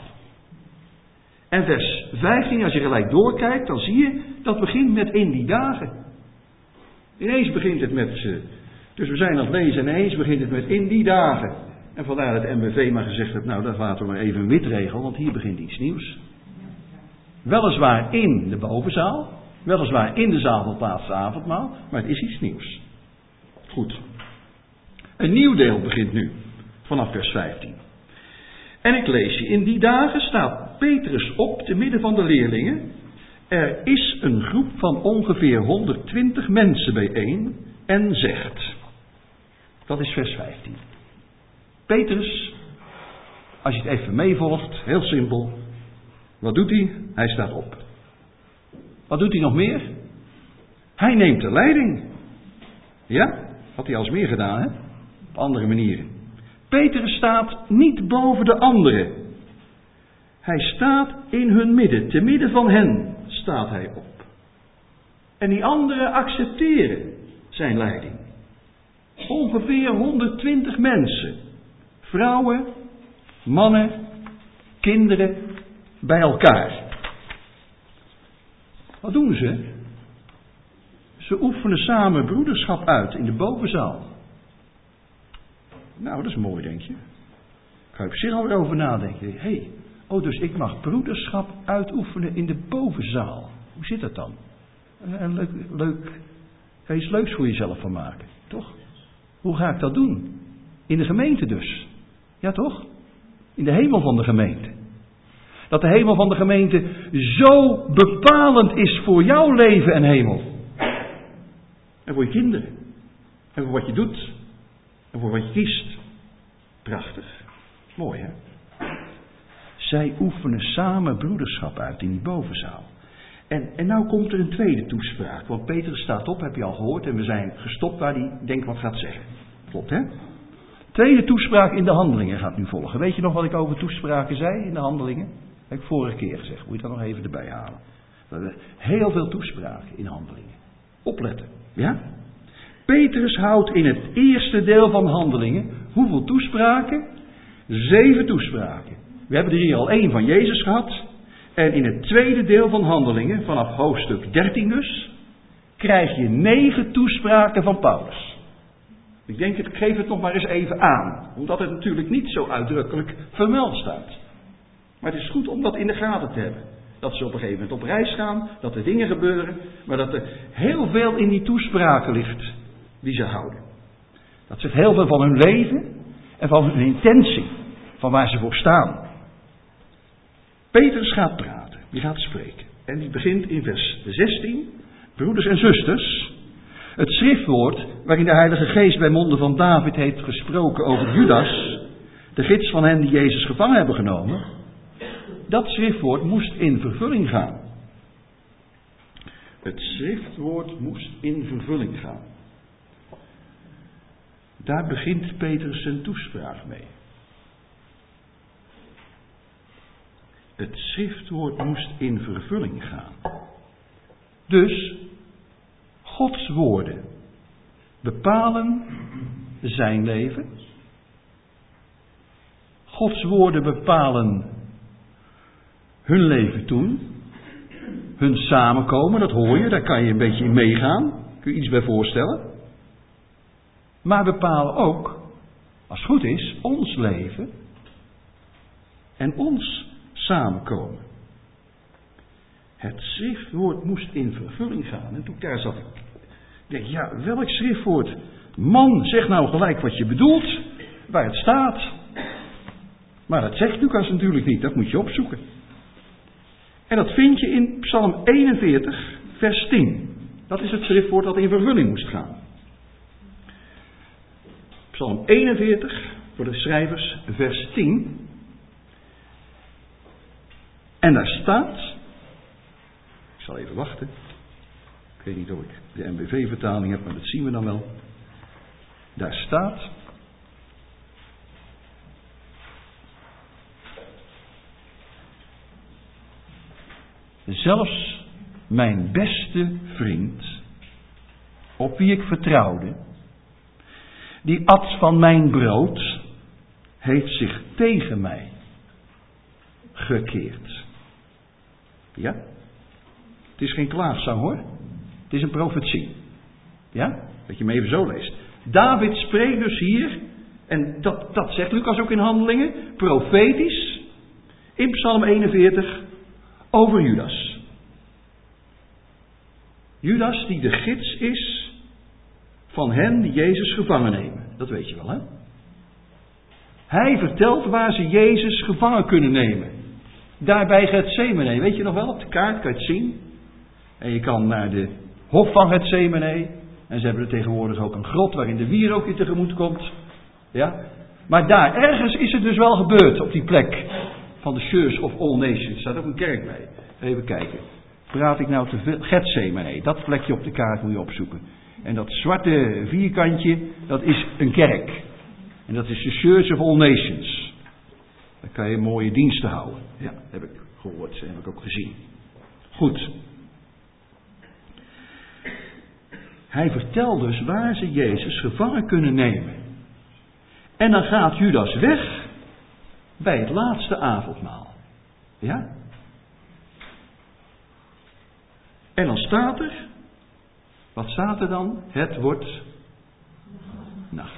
Speaker 2: En vers 15, als je gelijk doorkijkt, dan zie je, dat begint met in die dagen. Ineens begint het met, dus we zijn aan het lezen en ineens begint het met in die dagen. En vandaar dat MBV maar gezegd heeft, nou dat laten we maar even een witregel, want hier begint iets nieuws. Weliswaar in de bovenzaal, weliswaar in de zaal van het laatste avondmaal, maar het is iets nieuws. Goed. Een nieuw deel begint nu, vanaf vers 15. En ik lees je, in die dagen staat Petrus op te midden van de leerlingen. Er is een groep van ongeveer 120 mensen bijeen en zegt. Dat is vers 15. Petrus, als je het even meevolgt, heel simpel. Wat doet hij? Hij staat op. Wat doet hij nog meer? Hij neemt de leiding. Ja, had hij al eens meer gedaan, hè? Op andere manieren. Petrus staat niet boven de anderen. Hij staat in hun midden. Te midden van hen staat hij op. En die anderen accepteren zijn leiding. Ongeveer 120 mensen. Vrouwen, mannen, kinderen, bij elkaar. Wat doen ze? Ze oefenen samen broederschap uit in de bovenzaal. Nou, dat is mooi, denk je. Ga je op zich alweer over nadenken. Dus ik mag broederschap uitoefenen in de bovenzaal. Hoe zit dat dan? Leuk. Ga je iets leuks voor jezelf van maken, toch? Hoe ga ik dat doen? In de gemeente dus. Ja, toch? In de hemel van de gemeente. Dat de hemel van de gemeente zo bepalend is voor jouw leven en hemel.
Speaker 1: En voor je kinderen. En voor wat je doet. En voor wat je kiest. Prachtig. Mooi, hè?
Speaker 2: Zij oefenen samen broederschap uit in die bovenzaal. En nou komt er een tweede toespraak. Want Petrus staat op, heb je al gehoord. En we zijn gestopt waar hij denkt wat gaat zeggen. Klopt, hè? Tweede toespraak in de handelingen gaat nu volgen. Weet je nog wat ik over toespraken zei in de handelingen? Dat heb ik vorige keer gezegd. Moet je dat nog even erbij halen. We hebben heel veel toespraken in handelingen. Opletten, ja? Petrus houdt in het eerste deel van handelingen hoeveel toespraken? 7 toespraken. We hebben er hier al 1 van Jezus gehad. En in het tweede deel van handelingen, vanaf hoofdstuk 13 dus, krijg je 9 toespraken van Paulus. Ik denk, ik geef het nog maar eens even aan. Omdat het natuurlijk niet zo uitdrukkelijk vermeld staat. Maar het is goed om dat in de gaten te hebben. Dat ze op een gegeven moment op reis gaan, dat er dingen gebeuren, maar dat er heel veel in die toespraken ligt die ze houden. Dat zegt heel veel van hun leven en van hun intentie, van waar ze voor staan. Petrus gaat praten, die gaat spreken. En die begint in vers 16. Broeders en zusters, het schriftwoord waarin de Heilige Geest bij monden van David heeft gesproken over Judas, de gids van hen die Jezus gevangen hebben genomen, dat schriftwoord moest in vervulling gaan. Het schriftwoord moest in vervulling gaan. Daar begint Petrus zijn toespraak mee. Het schriftwoord moest in vervulling gaan. Dus, Gods woorden bepalen zijn leven. Gods woorden bepalen hun leven toen. Hun samenkomen, dat hoor je, daar kan je een beetje in meegaan. Kun je iets bij voorstellen. Maar bepalen ook, als het goed is, ons leven en ons samenkomen. Het schriftwoord moest in vervulling gaan. En toen daar zat ik. Denk, ja, welk schriftwoord? Man, zeg nou gelijk wat je bedoelt, waar het staat. Maar dat zegt Lucas natuurlijk niet, dat moet je opzoeken. En dat vind je in Psalm 41, vers 10. Dat is het schriftwoord dat in vervulling moest gaan. Psalm 41, voor de schrijvers, vers 10. En daar staat, ik zal even wachten. Ik weet niet of ik de NBV-vertaling heb, maar dat zien we dan wel. Daar staat, zelfs mijn beste vriend, op wie ik vertrouwde, die at van mijn brood, heeft zich tegen mij gekeerd. Ja? Het is geen klaagzang hoor. Het is een profetie. Ja? Dat je me even zo leest. David spreekt dus hier, en dat zegt Lucas ook in Handelingen, profetisch, in Psalm 41, over Judas. Judas die de gids is van hen die Jezus gevangen nemen. Dat weet je wel, hè? Hij vertelt waar ze Jezus gevangen kunnen nemen. Daar bij Getsemane. Weet je nog wel, op de kaart kan je het zien. En je kan naar de hof van Getsemane. En ze hebben er tegenwoordig ook een grot waarin de wierook je tegemoet komt. Ja? Maar daar, ergens is het dus wel gebeurd op die plek van de Church of All Nations. Er staat ook een kerk bij. Even kijken. Praat ik nou te veel? Getsemane. Dat plekje op de kaart moet je opzoeken. En dat zwarte vierkantje, dat is een kerk. En dat is de Church of All Nations. Daar kan je mooie diensten houden. Ja, heb ik gehoord en heb ik ook gezien. Goed. Hij vertelt dus waar ze Jezus gevangen kunnen nemen. En dan gaat Judas weg bij het laatste avondmaal. Ja? En dan staat er, wat staat er dan? Het wordt nacht.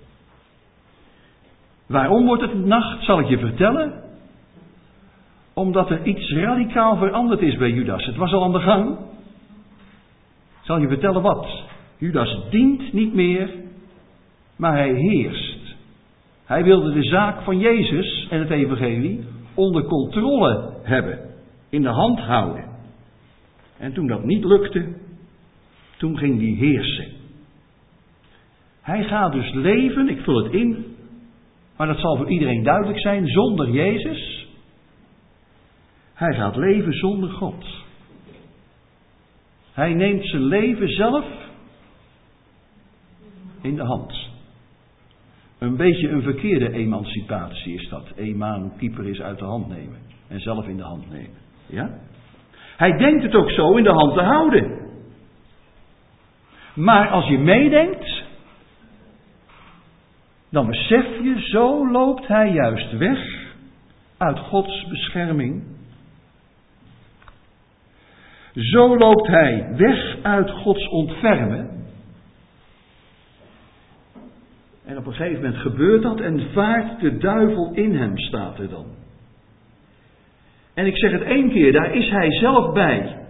Speaker 2: Waarom wordt het nacht, zal ik je vertellen. Omdat er iets radicaal veranderd is bij Judas. Het was al aan de gang. Ik zal je vertellen wat. Judas dient niet meer, maar hij heerst. Hij wilde de zaak van Jezus en het evangelie onder controle hebben. In de hand houden. En toen dat niet lukte, Toen ging hij heersen. Hij gaat dus leven, ik vul het in, maar dat zal voor iedereen duidelijk zijn, zonder Jezus. Hij gaat leven zonder God. Hij neemt zijn leven zelf in de hand. Een beetje een verkeerde emancipatie is dat. Emanciperen is uit de hand nemen en zelf in de hand nemen. Ja? Hij denkt het ook zo in de hand te houden. Maar als je meedenkt, dan besef je, zo loopt hij juist weg uit Gods bescherming. Zo loopt hij weg uit Gods ontfermen. En op een gegeven moment gebeurt dat en vaart de duivel in hem, staat er dan. En ik zeg het 1 keer, daar is hij zelf bij.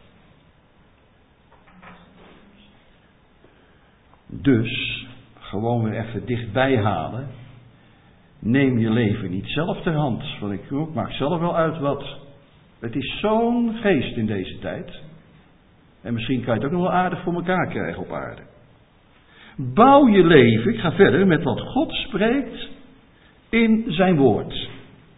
Speaker 2: Dus, gewoon weer even dichtbij halen. Neem je leven niet zelf ter hand. Want ik maak zelf wel uit wat. Het is zo'n geest in deze tijd. En misschien kan je het ook nog wel aardig voor elkaar krijgen op aarde. Bouw je leven, ik ga verder met wat God spreekt in zijn woord.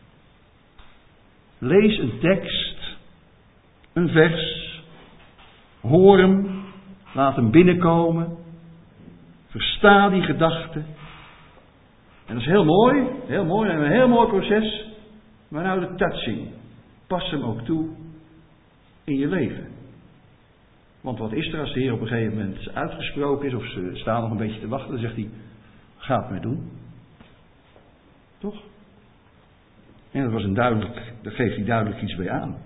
Speaker 2: Lees een tekst, een vers, hoor hem, laat hem binnenkomen, versta die gedachten. En dat is heel mooi en een heel mooi proces, maar nou de touching, pas hem ook toe in je leven. Want wat is er als de Heer op een gegeven moment uitgesproken is, of ze staan nog een beetje te wachten, dan zegt hij, ga het maar doen. Toch? En daar geeft hij duidelijk iets bij aan.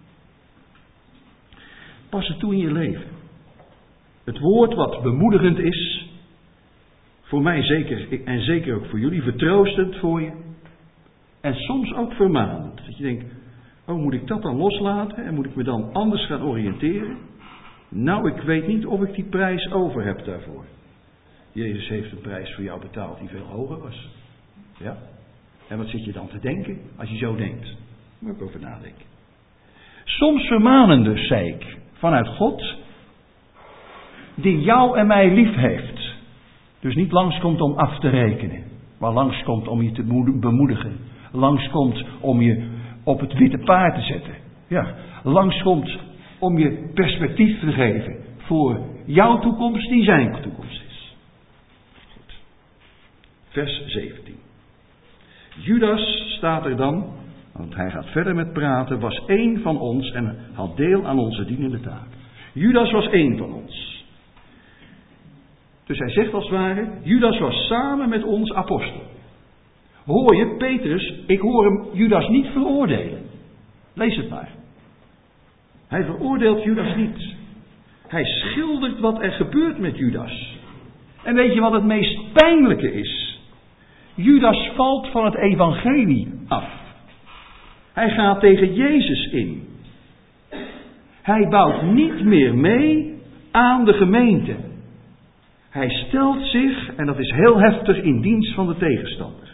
Speaker 2: Pas het toe in je leven. Het woord wat bemoedigend is, voor mij zeker, en zeker ook voor jullie, vertroostend voor je. En soms ook vermanend. Dat je denkt, oh, moet ik dat dan loslaten en moet ik me dan anders gaan oriënteren? Nou, ik weet niet of ik die prijs over heb daarvoor. Jezus heeft een prijs voor jou betaald die veel hoger was. Ja? En wat zit je dan te denken als je zo denkt? Moet ik over nadenken. Soms vermanen dus, zei ik, vanuit God, die jou en mij lief heeft. Dus niet langskomt om af te rekenen, maar langskomt om je te bemoedigen. Langskomt om je op het witte paard te zetten. Ja, langskomt om je perspectief te geven voor jouw toekomst die zijn toekomst is. Goed. Vers 17. Judas staat er dan, want hij gaat verder met praten, was één van ons en had deel aan onze dienende taak. Judas was één van ons. Dus hij zegt als het ware, Judas was samen met ons apostel. Hoor je, Petrus, ik hoor hem Judas niet veroordelen. Lees het maar. Hij veroordeelt Judas niet. Hij schildert wat er gebeurt met Judas. En weet je wat het meest pijnlijke is? Judas valt van het evangelie af. Hij gaat tegen Jezus in. Hij bouwt niet meer mee aan de gemeente. Hij stelt zich, en dat is heel heftig, in dienst van de tegenstander.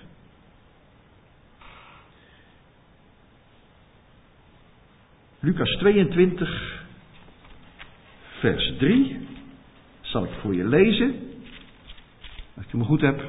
Speaker 2: Lucas 22, vers 3, zal ik voor je lezen, als ik hem goed heb.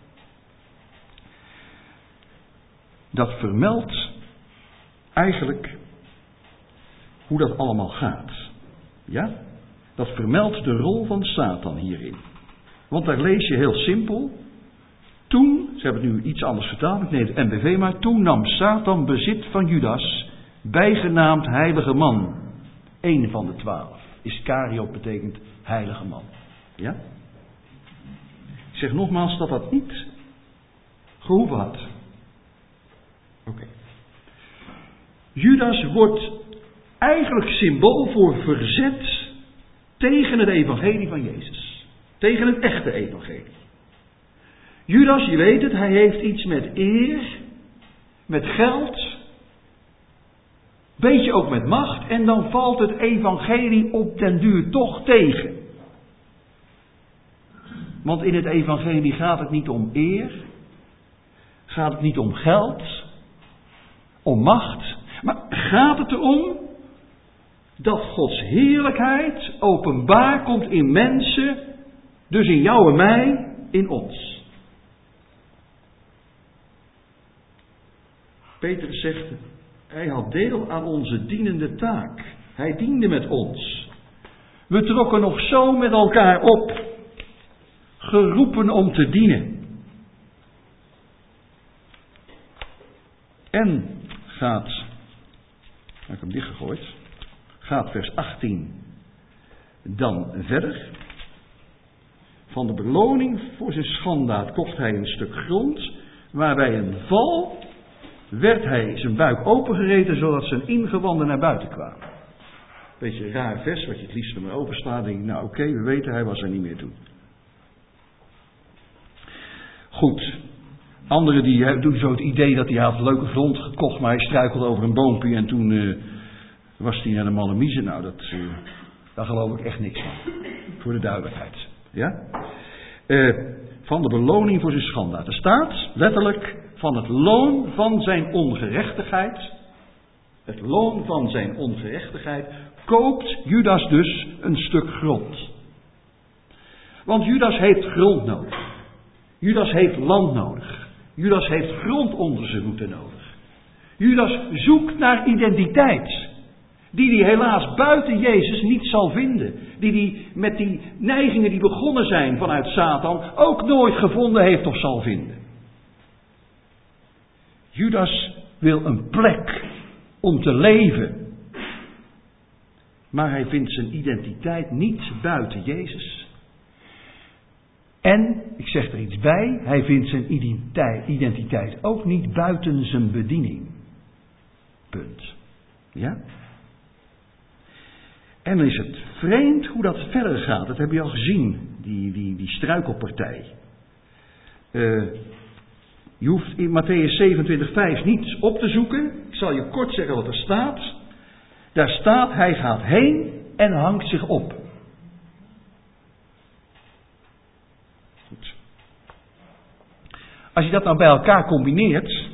Speaker 2: Dat vermeldt eigenlijk hoe dat allemaal gaat. Ja? Dat vermeldt de rol van Satan hierin. Want daar lees je heel simpel. Toen, ze hebben het nu iets anders vertaald, ik neem het NBV maar. Toen nam Satan bezit van Judas, bijgenaamd heilige man. 1 van de 12. Iskariot betekent heilige man. Ja? Ik zeg nogmaals dat dat niet gehoeven had. Oké. Judas wordt eigenlijk symbool voor verzet tegen het evangelie van Jezus. Tegen het echte evangelie. Judas, je weet het, hij heeft iets met eer, met geld, beetje ook met macht, en dan valt het evangelie op den duur toch tegen. Want in het evangelie gaat het niet om eer, gaat het niet om geld, om macht, maar gaat het erom dat Gods heerlijkheid openbaar komt in mensen, dus in jou en mij, in ons.
Speaker 1: Petrus zegt, hij had deel aan onze dienende taak. Hij diende met ons.
Speaker 2: We trokken nog zo met elkaar op, geroepen om te dienen. En gaat, heb ik hem dichtgegooid, gaat vers 18 dan verder. Van de beloning voor zijn schanddaad kocht hij een stuk grond, waar bij een val werd hij zijn buik opengereten, zodat zijn ingewanden naar buiten kwamen. Beetje een raar vers, wat je het liefst er maar overslaat. Denk ik, nou oké, we weten, hij was er niet meer toen. Goed. Anderen die doen zo het idee dat hij had leuke grond gekocht, maar hij struikelde over een boompje en toen was hij naar de Mallemiezen. Nou, daar geloof ik echt niks van. Voor de duidelijkheid. Ja? Van de beloning voor zijn schandaad. Er staat letterlijk van het loon van zijn ongerechtigheid. Het loon van zijn ongerechtigheid koopt Judas dus een stuk grond. Want Judas heeft grond nodig. Judas heeft land nodig. Judas heeft grond onder zijn voeten nodig. Judas zoekt naar identiteit. Die hij helaas buiten Jezus niet zal vinden. Die hij met die neigingen die begonnen zijn vanuit Satan ook nooit gevonden heeft of zal vinden. Judas wil een plek om te leven. Maar hij vindt zijn identiteit niet buiten Jezus. En, ik zeg er iets bij, hij vindt zijn identiteit ook niet buiten zijn bediening. Punt. Ja? En dan is het vreemd hoe dat verder gaat. Dat heb je al gezien, die struikelpartij. Je hoeft in Mattheüs 27:5 niets op te zoeken. Ik zal je kort zeggen wat er staat. Daar staat, hij gaat heen en hangt zich op. Goed. Als je dat nou bij elkaar combineert,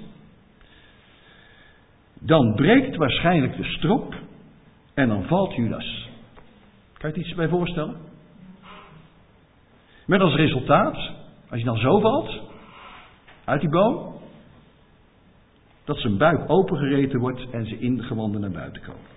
Speaker 2: dan breekt waarschijnlijk de strop en dan valt Judas. Kan je het iets bij voorstellen? Met als resultaat, als je dan zo valt, uit die boom, dat zijn buik opengereten wordt en zijn ingewanden naar buiten komen.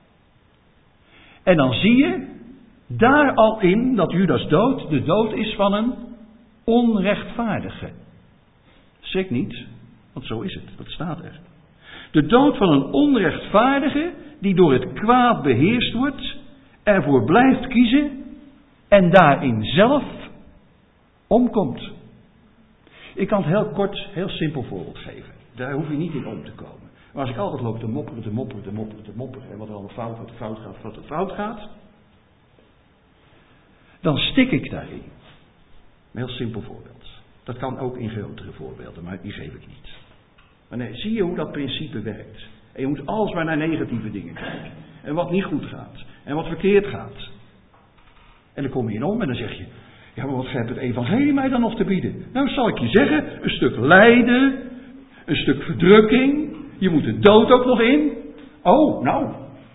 Speaker 2: En dan zie je daar al in dat Judas dood de dood is van een onrechtvaardige. Schrik niet, want zo is het, dat staat er. De dood van een onrechtvaardige die door het kwaad beheerst wordt, ervoor blijft kiezen en daarin zelf omkomt. Ik kan het heel kort, heel simpel voorbeeld geven. Daar hoef je niet in om te komen. Maar als ik altijd loop te mopperen en wat er allemaal fout gaat, dan stik ik daarin. Een heel simpel voorbeeld. Dat kan ook in grotere voorbeelden, maar die geef ik niet. Maar nee, zie je hoe dat principe werkt. En je moet alles maar naar negatieve dingen kijken. En wat niet goed gaat. En wat verkeerd gaat. En dan kom je in om en dan zeg je, ja, maar wat heeft het evangelie mij dan nog te bieden? Nou, zal ik je zeggen, een stuk lijden, een stuk verdrukking. Je moet de dood ook nog in. Oh, nou.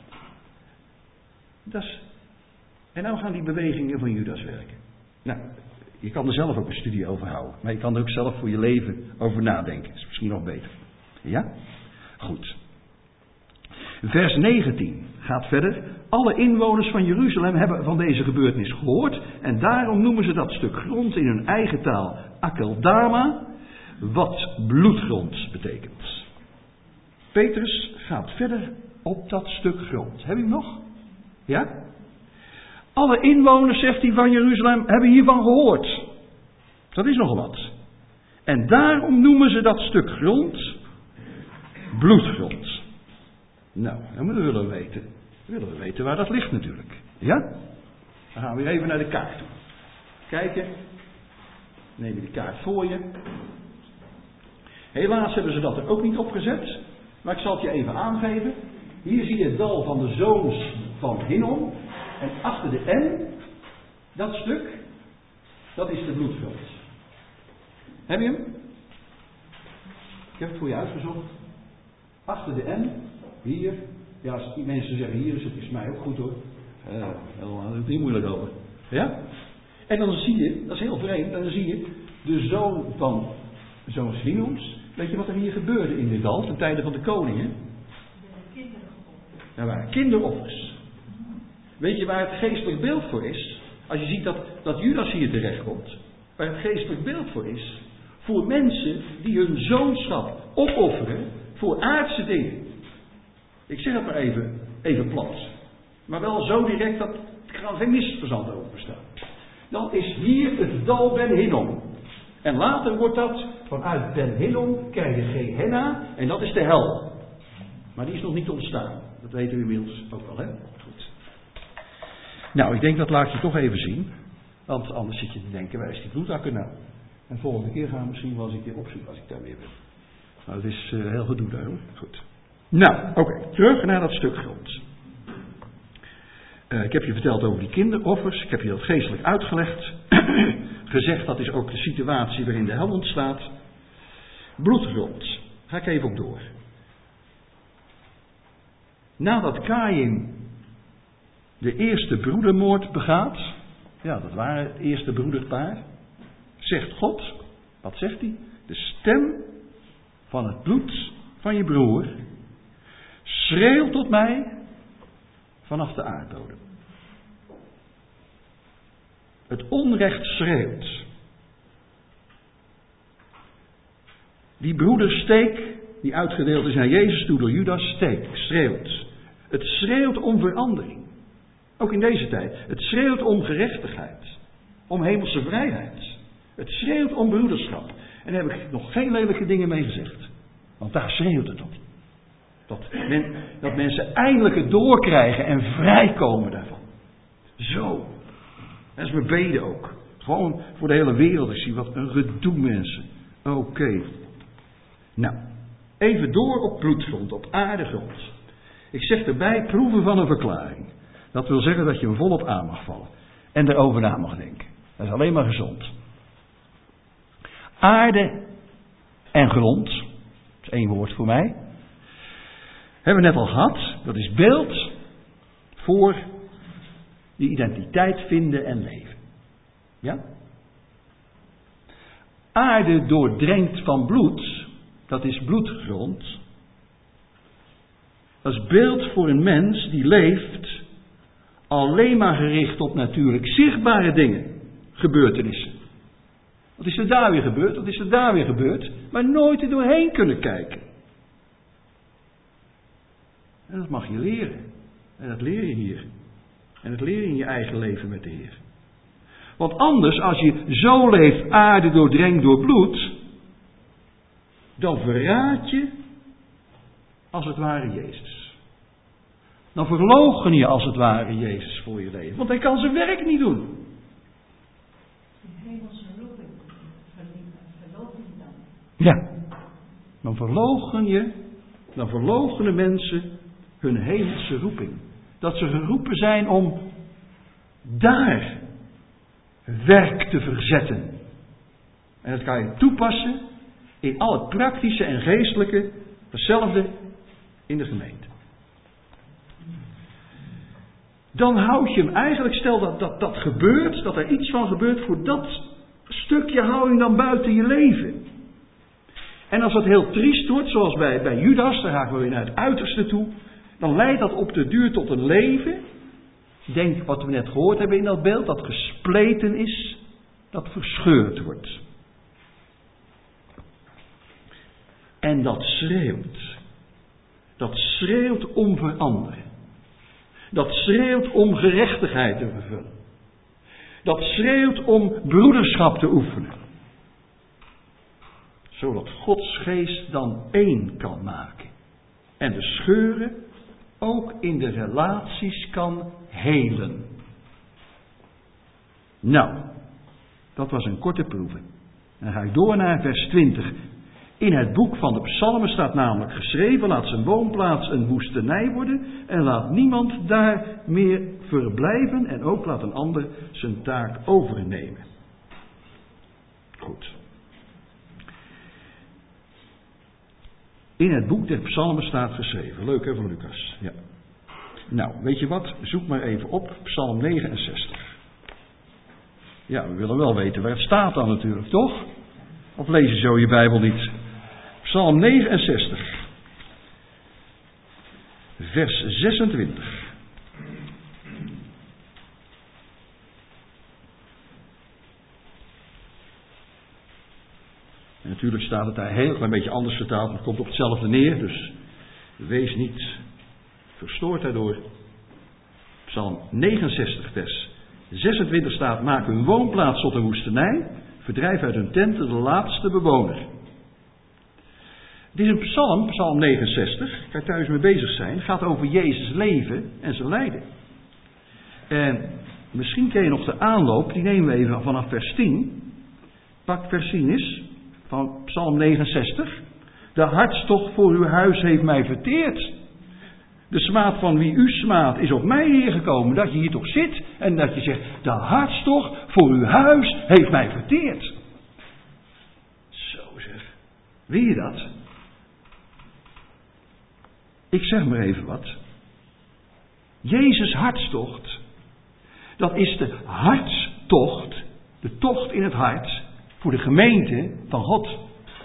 Speaker 2: En nou gaan die bewegingen van Judas werken. Nou, je kan er zelf ook een studie over houden. Maar je kan er ook zelf voor je leven over nadenken. Dat is misschien nog beter. Ja? Goed. Vers 19 gaat verder. Alle inwoners van Jeruzalem hebben van deze gebeurtenis gehoord. En daarom noemen ze dat stuk grond in hun eigen taal Akeldama. Wat bloedgrond betekent. Petrus gaat verder op dat stuk grond. Heb je hem nog? Ja? Alle inwoners, zegt hij, van Jeruzalem hebben hiervan gehoord. Dat is nogal wat. En daarom noemen ze dat stuk grond bloedgrond. Nou, dan willen we weten. Willen we weten waar dat ligt natuurlijk. Ja? Dan gaan we weer even naar de kaart toe. Kijken. Neem je de kaart voor je. Helaas hebben ze dat er ook niet opgezet. Maar ik zal het je even aangeven. Hier zie je het dal van de zoons van Hinnom. En achter de N, dat stuk, dat is de bloedgrond. Heb je hem? Ik heb het voor je uitgezocht. Achter de N, hier, Ja, als die mensen zeggen hier, dus het is mij ook goed hoor. Helemaal niet moeilijk over. Ja? En dan zie je, dat is heel vreemd, dan zie je de zoon van zoon Hinoms. Weet je wat er hier gebeurde in dit dal, ten tijde van de koningen? Er waren kinderoffers. Weet je waar het geestelijk beeld voor is? Als je ziet dat Judas hier terechtkomt, waar het geestelijk beeld voor is, voor mensen die hun zoonschap opofferen voor aardse dingen. Ik zeg het maar even plat. Maar wel zo direct dat er kan geen misverstand over bestaan. Dan is hier het dal Ben Hinnom. En later wordt dat vanuit Ben Hinnom krijg je Gehenna en dat is de hel. Maar die is nog niet ontstaan. Dat weten we inmiddels ook wel, hè? Goed. Nou, ik denk dat laat je toch even zien. Want anders zit je te denken, waar is die bloedakker nou? En volgende keer gaan we misschien wel eens een keer opzoeken als ik daar weer ben. Nou, het is heel gedoe daar, hoor. Goed. Nou, oké. Terug naar dat stuk grond. Ik heb je verteld over die kinderoffers. Ik heb je dat geestelijk uitgelegd. Gezegd, dat is ook de situatie waarin de hel ontstaat. Bloedgrond. Ga ik even op door. Nadat Kaïn de eerste broedermoord begaat. Ja, dat waren het eerste broederpaar. Zegt God. Wat zegt hij? De stem van het bloed van je broer schreeuwt tot mij vanaf de aardbodem. Het onrecht schreeuwt. Die broedersteek die uitgedeeld is naar Jezus toe door Judas schreeuwt. Het schreeuwt om verandering. Ook in deze tijd. Het schreeuwt om gerechtigheid. Om hemelse vrijheid. Het schreeuwt om broederschap. En daar heb ik nog geen lelijke dingen mee gezegd. Want daar schreeuwt het om. Dat mensen eindelijk het doorkrijgen en vrijkomen daarvan. Zo. Dat is mijn beden ook. Gewoon voor de hele wereld. Ik zie wat een gedoe mensen. Oké. Nou. Even door op bloedgrond, op aardegrond. Ik zeg erbij proeven van een verklaring. Dat wil zeggen dat je hem volop aan mag vallen. En erover na mag denken. Dat is alleen maar gezond. Aarde en grond. Dat is één woord voor mij. Hebben we net al gehad. Dat is beeld voor die identiteit vinden en leven. Ja? Aarde doordrenkt van bloed. Dat is bloedgrond. Dat is beeld voor een mens die leeft alleen maar gericht op natuurlijk zichtbare dingen, gebeurtenissen. Wat is er daar weer gebeurd? Wat is er daar weer gebeurd? Maar nooit er doorheen kunnen kijken. En dat mag je leren. En dat leer je hier. En dat leer je in je eigen leven met de Heer. Want anders, als je zo leeft, aarde doordrenkt door bloed, dan verraad je als het ware Jezus. Dan verloochen je als het ware Jezus voor je leven. Want hij kan zijn werk niet doen. Ja. Dan verloochenen mensen hun hemelse roeping. Dat ze geroepen zijn om daar werk te verzetten. En dat kan je toepassen in al het praktische en geestelijke, hetzelfde in de gemeente. Dan houd je hem eigenlijk, stel dat gebeurt, dat er iets van gebeurt, voor dat stukje hou je dan buiten je leven. En als dat heel triest wordt, zoals bij Judas, dan gaan we weer naar het uiterste toe, dan leidt dat op de duur tot een leven, denk wat we net gehoord hebben in dat beeld, dat gespleten is, dat verscheurd wordt. En dat schreeuwt om veranderen. Dat schreeuwt om gerechtigheid te vervullen. Dat schreeuwt om broederschap te oefenen. Zodat Gods geest dan één kan maken. En de scheuren ook in de relaties kan helen. Nou, dat was een korte proeve. En dan ga ik door naar vers 20. In het boek van de Psalmen staat namelijk geschreven: laat zijn woonplaats een woestenij worden en laat niemand daar meer verblijven en ook laat een ander zijn taak overnemen. Goed. In het boek der Psalmen staat geschreven. Leuk hè, van Lucas. Ja.
Speaker 1: Nou, weet je wat? Zoek maar even op Psalm 69. Ja, we willen wel weten waar het staat dan natuurlijk, toch? Of lees je zo je Bijbel niet? Psalm 69. Vers 26. En natuurlijk staat het daar heel klein beetje anders vertaald, maar het komt op hetzelfde neer, dus wees niet verstoord daardoor. Psalm 69, vers 26 staat: maak hun woonplaats tot een woestenij, verdrijf uit hun tenten de laatste bewoner. Het is een psalm, psalm 69, kan je thuis mee bezig zijn. Het gaat over Jezus' leven en zijn lijden. En misschien ken je nog de aanloop, die nemen we even vanaf vers 10. Pak vers 10 eens, van psalm 69. De hartstocht voor uw huis heeft mij verteerd. De smaad van wie u smaadt is op mij neergekomen, dat je hier toch zit en dat je zegt, de hartstocht voor uw huis heeft mij verteerd. Zo zeg, wil je dat? Ik zeg maar even wat. Jezus' hartstocht, dat is de hartstocht, de tocht in het hart voor de gemeente van God.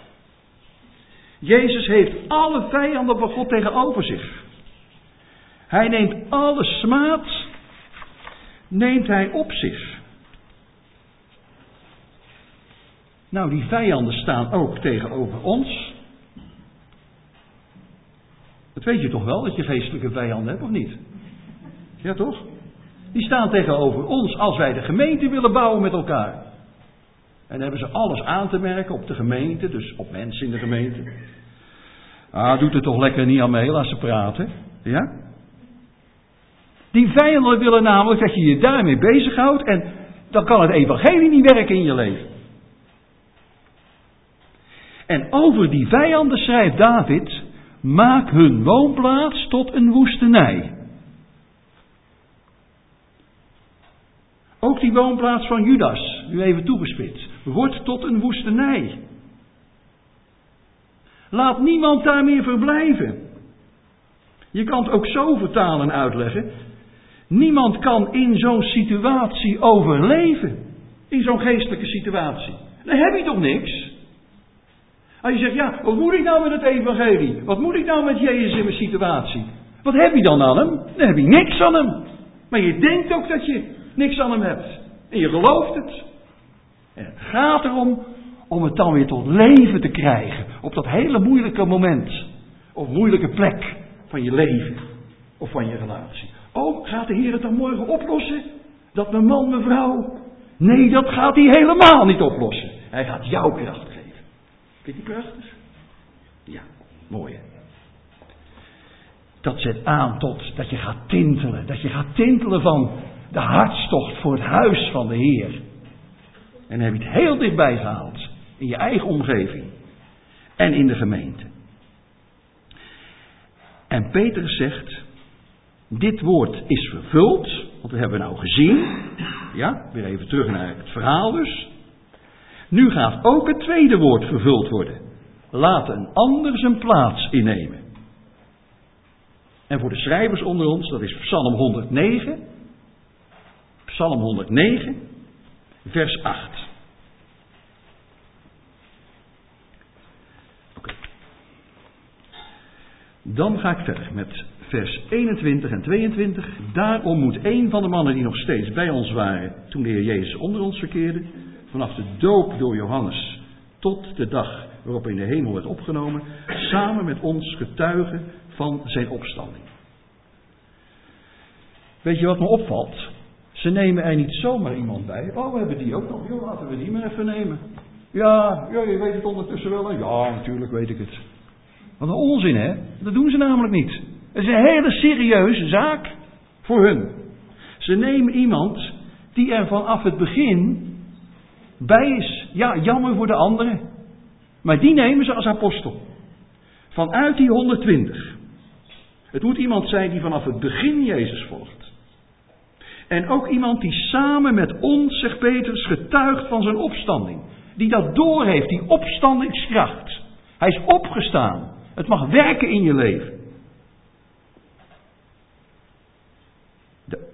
Speaker 1: Jezus heeft alle vijanden van God tegenover zich. Hij neemt alle smaad, neemt hij op zich. Nou, die vijanden staan ook tegenover ons. Dat weet je toch wel, dat je geestelijke vijanden hebt, of niet? Ja, toch? Die staan tegenover ons als wij de gemeente willen bouwen met elkaar. En dan hebben ze alles aan te merken op de gemeente, dus op mensen in de gemeente. Doet er toch lekker niet aan mee, laat ze praten. Ja? Die vijanden willen namelijk dat je je daarmee bezighoudt en dan kan het evangelie niet werken in je leven. En over die vijanden schrijft David: maak hun woonplaats tot een woestenij. Ook die woonplaats van Judas, nu even toegespitst, wordt tot een woestenij. Laat niemand daar meer verblijven. Je kan het ook zo vertalen en uitleggen. Niemand kan in zo'n situatie overleven. In zo'n geestelijke situatie. Dan heb je toch niks? Als je zegt, ja, wat moet ik nou met het evangelie? Wat moet ik nou met Jezus in mijn situatie? Wat heb je dan aan hem? Dan heb je niks aan hem. Maar je denkt ook dat je niks aan hem hebt. En je gelooft het. En het gaat erom om het dan weer tot leven te krijgen. Op dat hele moeilijke moment. Of moeilijke plek van je leven. Of van je relatie. Oh, gaat de Heer het dan morgen oplossen? Dat mijn man, mijn vrouw? Nee, dat gaat hij helemaal niet oplossen. Hij gaat jou kracht geven. Vind je die prachtig? Ja, mooi hè. Dat zet aan tot dat je gaat tintelen. Dat je gaat tintelen van de hartstocht voor het huis van de Heer. En dan heb je het heel dichtbij gehaald. In je eigen omgeving. En in de gemeente. En Petrus zegt: dit woord is vervuld. Want we hebben nou gezien. Ja, weer even terug naar het verhaal dus. Nu gaat ook het tweede woord vervuld worden. Laat een ander zijn plaats innemen. En voor de schrijvers onder ons, dat is Psalm 109. Psalm 109, vers 8. Oké. Dan ga ik verder met vers 21 en 22. Daarom moet een van de mannen die nog steeds bij ons waren toen de Heer Jezus onder ons verkeerde, vanaf de doop door Johannes tot de dag waarop hij in de hemel werd opgenomen, samen met ons getuigen van zijn opstanding. Weet je wat me opvalt? Ze nemen er niet zomaar iemand bij. Oh, we hebben die ook nog. Joh, laten we die maar even nemen. Ja, je weet het ondertussen wel. Hè? Ja, natuurlijk weet ik het. Wat een onzin, hè? Dat doen ze namelijk niet. Het is een hele serieuze zaak voor hun. Ze nemen iemand die er vanaf het begin bij is. Ja, jammer voor de anderen. Maar die nemen ze als apostel. Vanuit die 120. Het moet iemand zijn die vanaf het begin Jezus volgt. En ook iemand die samen met ons, zegt Petrus, getuigt van zijn opstanding. Die dat doorheeft, die opstandingskracht. Hij is opgestaan. Het mag werken in je leven.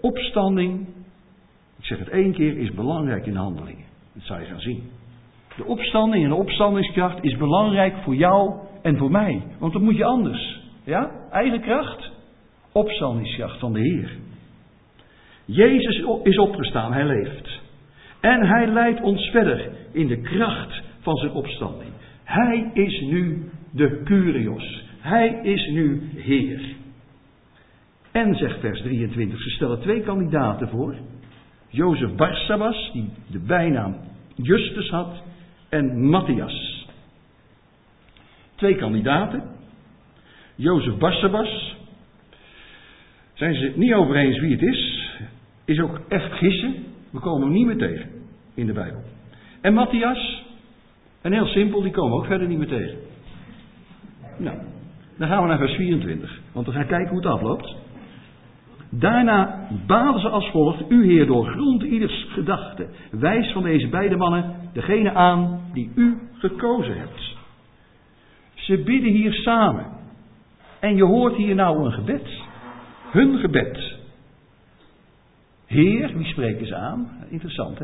Speaker 2: opstanding, ik zeg het 1 keer, is belangrijk in de handelingen. Dat zou je gaan zien. De opstanding en de opstandingskracht is belangrijk voor jou en voor mij. Want dat moet je anders. Ja? Eigen kracht, opstandingskracht van de Heer. Jezus is opgestaan, hij leeft. En hij leidt ons verder in de kracht van zijn opstanding. Hij is nu de Kyrios. Hij is nu Heer. En, zegt vers 23, ze stellen 2 kandidaten voor. Jozef Barsabas, die de bijnaam Justus had, en Matthias. 2 kandidaten. Jozef Barsabas. Zijn ze het niet over eens wie het is ook echt gissen. We komen hem niet meer tegen in de Bijbel. En Matthias, en heel simpel, die komen we ook verder niet meer tegen. Nou, dan gaan we naar vers 24, want we gaan kijken hoe het afloopt. Daarna baden ze als volgt: U Heer, doorgrond ieders gedachte. Wijs van deze beide mannen degene aan die u gekozen hebt. Ze bidden hier samen. En je hoort hier nou een gebed. Hun gebed. Heer, wie spreken ze aan? Interessant, hè?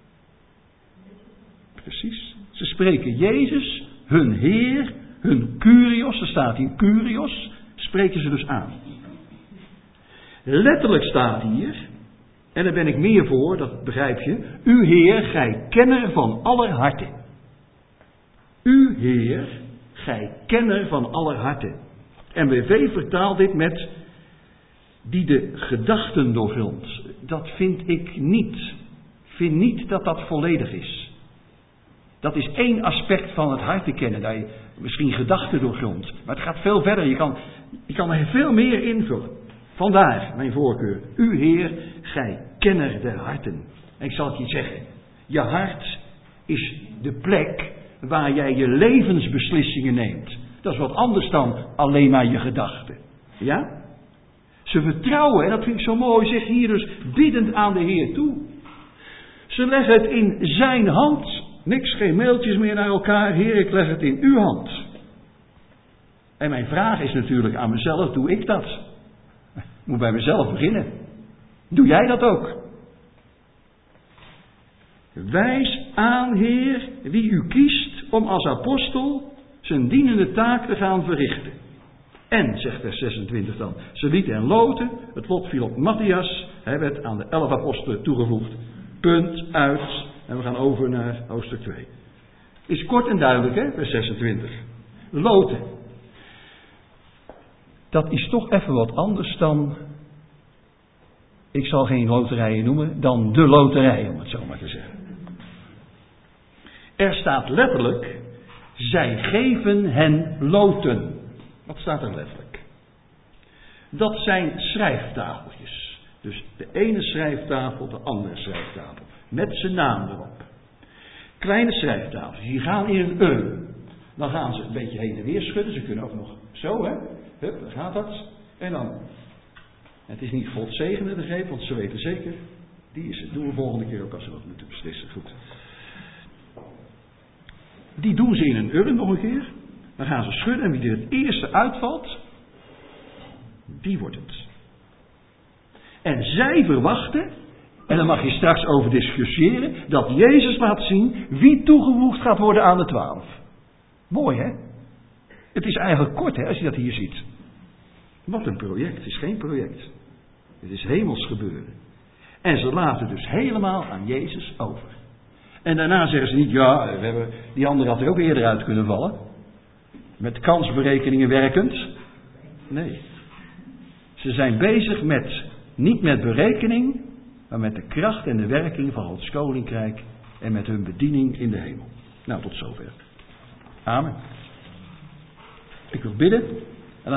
Speaker 2: Precies. Ze spreken Jezus, hun Heer, hun Kyrios, er staat hier Kyrios, spreken ze dus aan. Letterlijk staat hier, en daar ben ik meer voor, dat begrijp je, U Heer, gij kenner van aller harten. U Heer, gij kenner van aller harten. NBV vertaalt dit met die de gedachten doorgrondt. Dat vind ik niet. Ik vind niet dat dat volledig is. Dat is 1 aspect van het hart te kennen, dat je misschien gedachten doorgrondt. Maar het gaat veel verder, je kan er veel meer invullen. Vandaar mijn voorkeur. U Heer, gij kenner der harten. En ik zal het je zeggen. Je hart is de plek waar jij je levensbeslissingen neemt. Dat is wat anders dan alleen maar je gedachten. Ja? Ze vertrouwen, en dat vind ik zo mooi, zegt hier dus biddend aan de Heer toe. Ze leggen het in zijn hand. Niks, geen mailtjes meer naar elkaar. Heer, ik leg het in uw hand. En mijn vraag is natuurlijk aan mezelf, doe ik dat? Ik moet bij mezelf beginnen. Doe jij dat ook? Wijs aan, Heer, wie u kiest om als apostel zijn dienende taak te gaan verrichten. En, zegt vers 26 dan, ze lieten en loten, het lot viel op Matthias, hij werd aan de 11 apostelen toegevoegd. Punt, uit, en we gaan over naar hoofdstuk 2. Is kort en duidelijk, hè, vers 26. Loten. Dat is toch even wat anders dan, ik zal geen loterijen noemen, dan de loterij, om het zo maar te zeggen. Er staat letterlijk, zij geven hen loten. Wat staat er letterlijk? Dat zijn schrijftafeltjes. Dus de ene schrijftafel, de andere schrijftafel. Met zijn naam erop. Kleine schrijftafeltjes, die gaan in een urn. Dan gaan ze een beetje heen en weer schudden. Ze kunnen ook nog zo, hè. Hup, dan gaat dat. En dan. Het is niet God zegenen de greep, want ze weten zeker. Die is het. Doen we volgende keer ook als we wat moeten beslissen. Goed. Die doen ze in een urn nog een keer. Dan gaan ze schudden en wie er het eerste uitvalt, die wordt het. En zij verwachten, en daar mag je straks over discussiëren, dat Jezus laat zien wie toegevoegd gaat worden aan de 12. Mooi, hè? Het is eigenlijk kort, hè, als je dat hier ziet. Wat een project. Het is geen project. Het is hemels gebeuren. En ze laten dus helemaal aan Jezus over. En daarna zeggen ze niet, ja, die andere had er ook eerder uit kunnen vallen. Met kansberekeningen werkend. Nee. Ze zijn bezig met, niet met berekening, maar met de kracht en de werking van Gods koninkrijk en met hun bediening in de hemel. Nou, tot zover. Amen. Ik wil bidden.